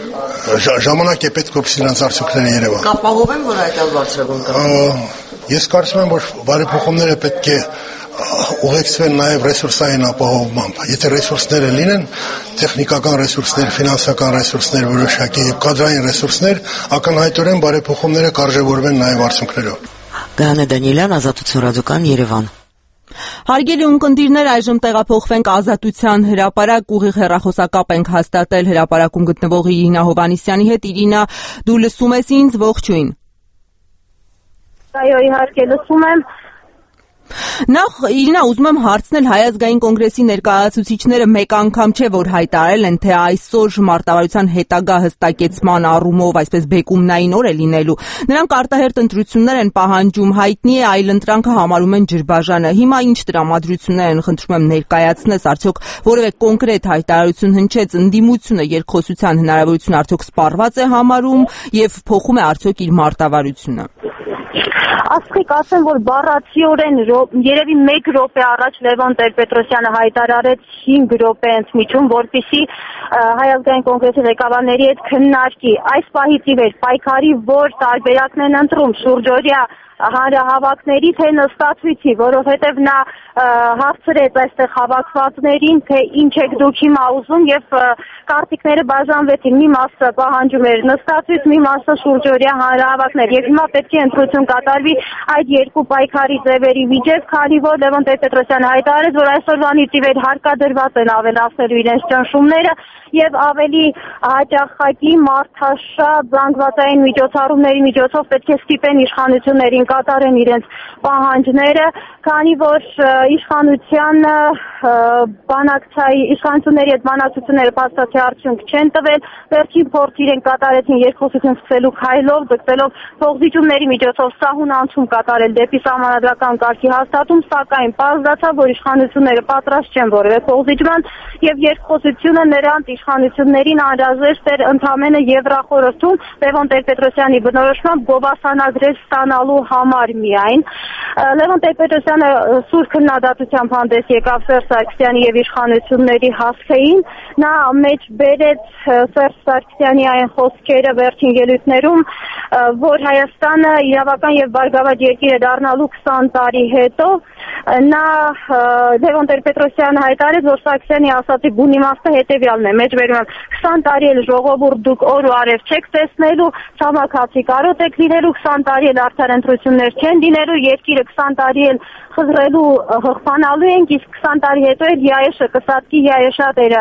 ժամանակ է պետք, որպեսզի նրանց արդյունքները երևան։ Կապահովեն, որ այդ այլ բարձրագույն կրթություն։ Ես կարծում եմ, որ բարեփոխումները պետք է ուղեկցվեն նաև ռեսուրսային ապահովմամբ։ Եթե ռեսուրսները լինեն, տեխնիկական ռեսուրսներ, ֆինանսական ռեսուրսներ, որոշակի եւ կադրային ռեսուրսներ, ակնհայտորեն բարեփոխումները կարժևորվեն նաև արդյունքներով։ Գայանե Դանիելյան, Ազատություն ռադիոկայան, Երևան։ Հարգելի ունկնդիրներ, այժմ տեղափոխվենք Ազատության հրապարակ, ուղիղ հեռախոսակապ ենք հաստատել հրապարակում գտնվող Իրինա Հովհաննիսյանի հետ։ Իրինա, դու լսում ես ինձ, ողջույն։ Այո, իհարկե լսում եմ։ Նախ Իրինա, ուզում եմ հարցնել, Հայ ազգային կոնգրեսի ներկայացուցիչները մեկ անգամ չէ, որ հայտարարել են, թե այսօր մարտավարության հետագա հստակեցման առումով այսպես բեկումնային օր է լինելու։ Նրանք արտահերթ ընտրություններ են պահանջում, հայտնի է այլ ընտրանքը համարում են ջրբաժանը։ Հիմա ինչ տրամադրություններ են, խնդրում եմ ներկայացնես, արդյոք որևէ կոնկրետ հայտարարություն հնչեց, ընդդիմությունը երկխոսության հնարավորություն արդյոք սպառված է համարում եւ փոխում է արդյոք իր մարտավարությունը։ Աստղիկ, ասեմ, որ բառացիորեն երևի մեկ րոպե առաջ Լևոն Տեր-Պետրոսյանը հայտարարեց հինգ րոպե ընդմիջում, որպեսզի Հայ ազգային կոնգրեսի ղեկավարների հետ քննարկի այս պահից ի վեր պայքարի որ տարբերակն են ընտրում շուրջօրյա հանրահավաքների, թե նստածույցի, որովհետև նա հարցրեց այստեղ հավաքվածներին, թե ինչ եք դուք հիմա ուզում, եւ կարտիկները բաժանվեցին, մի մասը պահանջում էր նստածույց, մի մասը շուրջօրյա հանրահավաքներ, եւ հիմա պետք է ընտրություն կատարվի այդ երկու պայքարի ձևերի միջև, քանի որ Լևոն Տեր-Պետրոսյանը հայտարարեց, որ այսօրվանից ի վեր հարկադրված են ավելացնելու իրենց ճնշումները եւ ավելի հաճախակի մարդաշատ զանգվածային միջոցառումների միջոցով պետք է ստիպեն իշխանություններին կատարեն իրենց պահանջները, քանի որ իշխանության բանակցայի իշխանությունների հետ բանակցությունները փաստացի արդյունք չեն տվել, վերջին փորձ իրենք կատարեցին երկխոսություն սկսելու քայլով, ձգտելով փոխզիջումների միջոցով սահուն անցում կատարել դեպի սահմանադրական կարգի հաստատում, սակայն պարզացավ, որ իշխանությունները պատրաստ չեն որևէ փոխզիջման եւ երկխոսությունը նրանց իշխանություններին անհրաժեշտ էր ընդամենը Եվրախորհրդում Լևոն Տեր-Պետրոսյանի բնորոշմամբ գովասանագրեր ստանալու համար միայն։ Լևոն Տեր-Պետրոսյանը սուր քննադատությամբ հանդես եկավ Սերժ Սարգսյանի եւ իշխանությունների հասցեին, նա մեջ բերեց Սերժ Սարգսյանի այն խոսքերը վերջին ելույթներում, որ Հայաստանը իրավական եւ բարգավաճ երկիր է դառնալու քսան տարի հետո, նա Լևոն Տեր-Պետրոսյանը հայտարարեց, որ Սարգսյանի ասացի բուն իմաստը հետեւյալն է, մեջբերում եմ քսան տարի էլ ժողովուրդ դուք օր ու արև չեք տեսնելու, ցամաքացի կարոտ եք լինելու, քսան տարի էլ արդար ընտրություններ չեն լինելու, երկիրը քսան տարի էլ խզրելու հղբանալու ենք, իսկ քսան տարի հետո էլ յայեշը կսատկի յայեշատերը,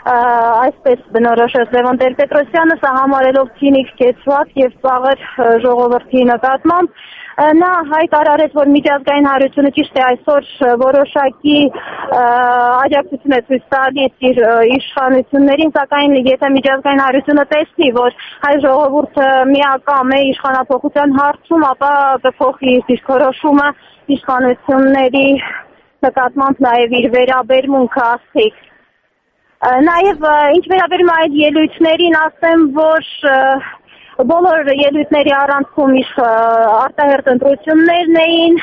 այսպես բնորոշեց Լևոն Տեր-Պետրոսյանը, սա համարելով ցինիկ կեցված եւ ծաղր ժողովրդի նկատմամբ, նա հայտարարեց, որ միջազգային հանրությունը ճիշտ է այսօր որոշակի աջակցություն է ցույց տալիս իր իշխանություններին, սակայն եթե միջազգային հանրությունը տեսնի, որ հայ ժողովուրդը միակամ է իշխանափոխության հարցում, ապա կփոխի իր դիրքորոշումը իշխանությունների նկատմամբ նաև իր վերաբերմունքը ասիկ։ Նաև ինչ վերաբերում է այդ ելույթներին, ասեմ, որ բոլոր ելույթների առանցքում արտահերթ ընտրություններն էին,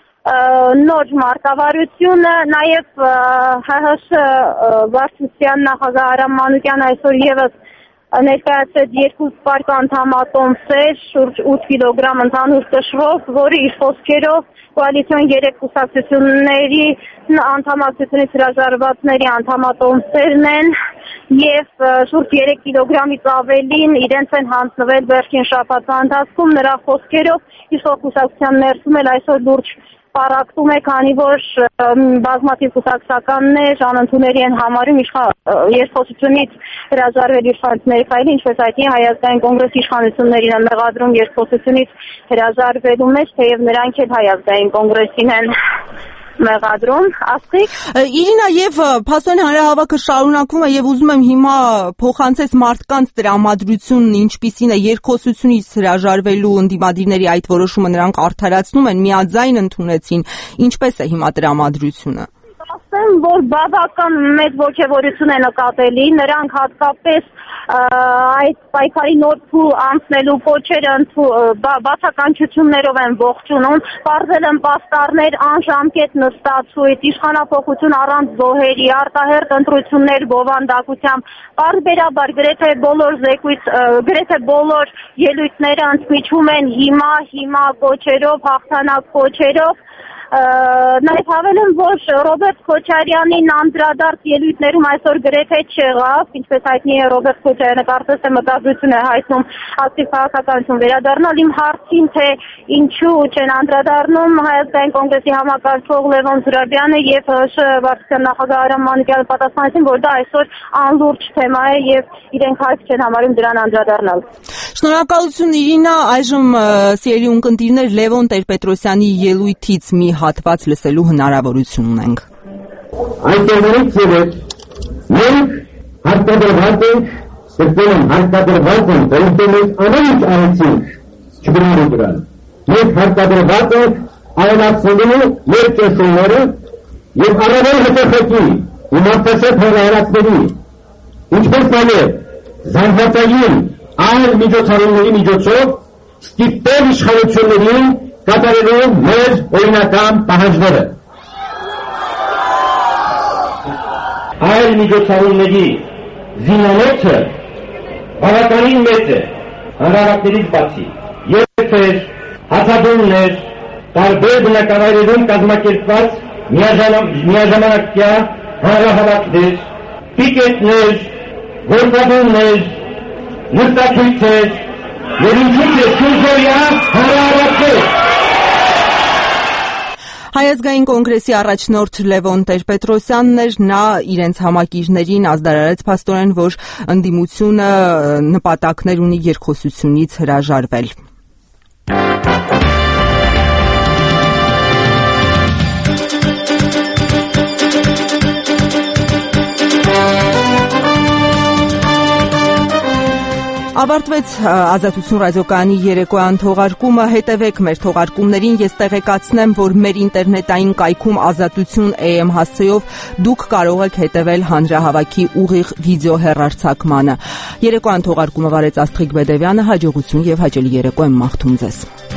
նոր մարտավարությունը, նաև ՀՀՇ վարչության նախագահ Արամ Մանուկյան այսօր եւս ներկայացրեց երկու սպարկ անդամատոմսեր, շուրջ ութ կիլոգրամ ընդհանուր տշվով, որը իր խոսքերով կոալիցիոն երեք կուսակցությունների անդամակցությունից հրաժարվածների անդամատոմսերն են եւ շուրջ երեք կիլոգրամից ավելին իրենց են հանձնվել վերջին շաբաթվա ընթացքում, նրա խոսքերով իր կուսակցության ներսում էլ այսօր լուրջ պարակտում է, քանի որ բազմաթիվ կուսակցականներ անընդունելի են համարում երկխոսությունից հրաժարվել իշխանությունների քայլը, ինչպես հայտնի է Հայ ազգային կոնգրեսի իշխանություններին են մեղադրում երկխոսությունից հրաժարվելու մեջ, թեև նրանք էլ Հայ ազգային կոնգրեսին են մեղադրում, ասիկ։ Իրինա, եւ փաստորեն հանրահավաքը շարունակվում է եւ ուզում եմ հիմա փոխանցես մարդկանց տրամադրությունն ինչպիսին է երկխոսությունից հրաժարվելու ընդդիմադիրների այդ որոշումը նրանք արդարացնում են, միաձայն ընդունեցին, ինչպես է հիմա տրամադրությունը։ Ասեմ, որ բավական մեծ ողջավորություն է նկատելի, նրանք հատկապես այդ պայքարի նոր փուլ անցնելու կոչերը բացականչություններով են ողջունում, պարզել են պաստառներ, անժամկետ նստածույց, իշխանափոխություն առանց զոհերի, արտահերթ ընտրություններ բովանդակությամբ, պարզբերաբար գրեթե բոլոր զեկույց, գրեթե բոլոր ելույթները ընդմիջում են հիմա, հիմա կոչերով, հաղթանակ կոչերով, Նաև հավելեմ, որ Ռոբերտ Քոչարյանին անդրադարձ ելույթներում այսօր գրեթե չեղավ, ինչպես հայտնի է Ռոբերտ Քոչարյանը կարծես թե մտադրություն է հայտնում ակտիվ քաղաքականություն վերադառնալ, իմ հարցին թե ինչու չեն անդրադառնում Հայ ազգային կոնգրեսի համակարգող Լևոն Զուրաբյանը եւ ՀՀՇ վարչության նախագահ Արամ Մանուկյանը պատասխանեցին, որ դա այսօր անլուրջ թեմա է եւ իրենք հայտ չեն համարում դրան անդրադառնալ։ Շնորհակալություն Իրինա, այժմ սիրելի ունկնդիրներ Լևոն Տեր-Պետրոսյանի ելույթից մի հատված լսելու հնարավորություն ունենք։ Այդ օրերից երեք մենք հարկադրված ենք, սրտել հարկադրված ենք, որոնց ամենից արեցինք չբրելու դրան։ Մենք հարկադրված ենք այլացնելու մեր ճնշումները եւ առավել հետաքրքիր ու մարդաշատ հրահրացների, ինչպես նաև զանգվածային այլ միջոցառումների միջոցով ստիպել իշխանություններին կատարելու մեր օրինական պահանջները։ Այլ միջոցառումների զինանոցը բավականին մեծ է հանրահավաքներից բացի։ Երգեր, հացադուլներ, տարբեր բնակավայրերում կազմակերպված միաժամանակյա հանրահավաքներ, պիկետներ, գործադումներ, նստացույցեր եւ ինչու՞ չէ շուրջօրյա հանրահավաքներ։ Հայազգային կոնգրեսի առաջնորդ Լևոն Տեր-Պետրոսյանն էր, նա իրենց համակիրներին ազդարարեց փաստորեն, որ ընդդիմությունը նպատակներ ունի երկխոսությունից հրաժարվել։ Ավարտվեց Ազատություն ռադիոկայանի երեկոյան թողարկումը, հետևեք մեր թողարկումներին, ես տեղեկացնեմ, որ մեր ինտերնետային կայքում ազատություն A M հասցեով դուք կարող եք հետևել հանրահավաքի ուղիղ վիդեո հեռարձակմանը։ Երեկոյան թողարկումը վարեց Աստղիկ Բեդևյանը, հաջողություն եւ հաճելի երեկո եմ մաղթում ձեզ։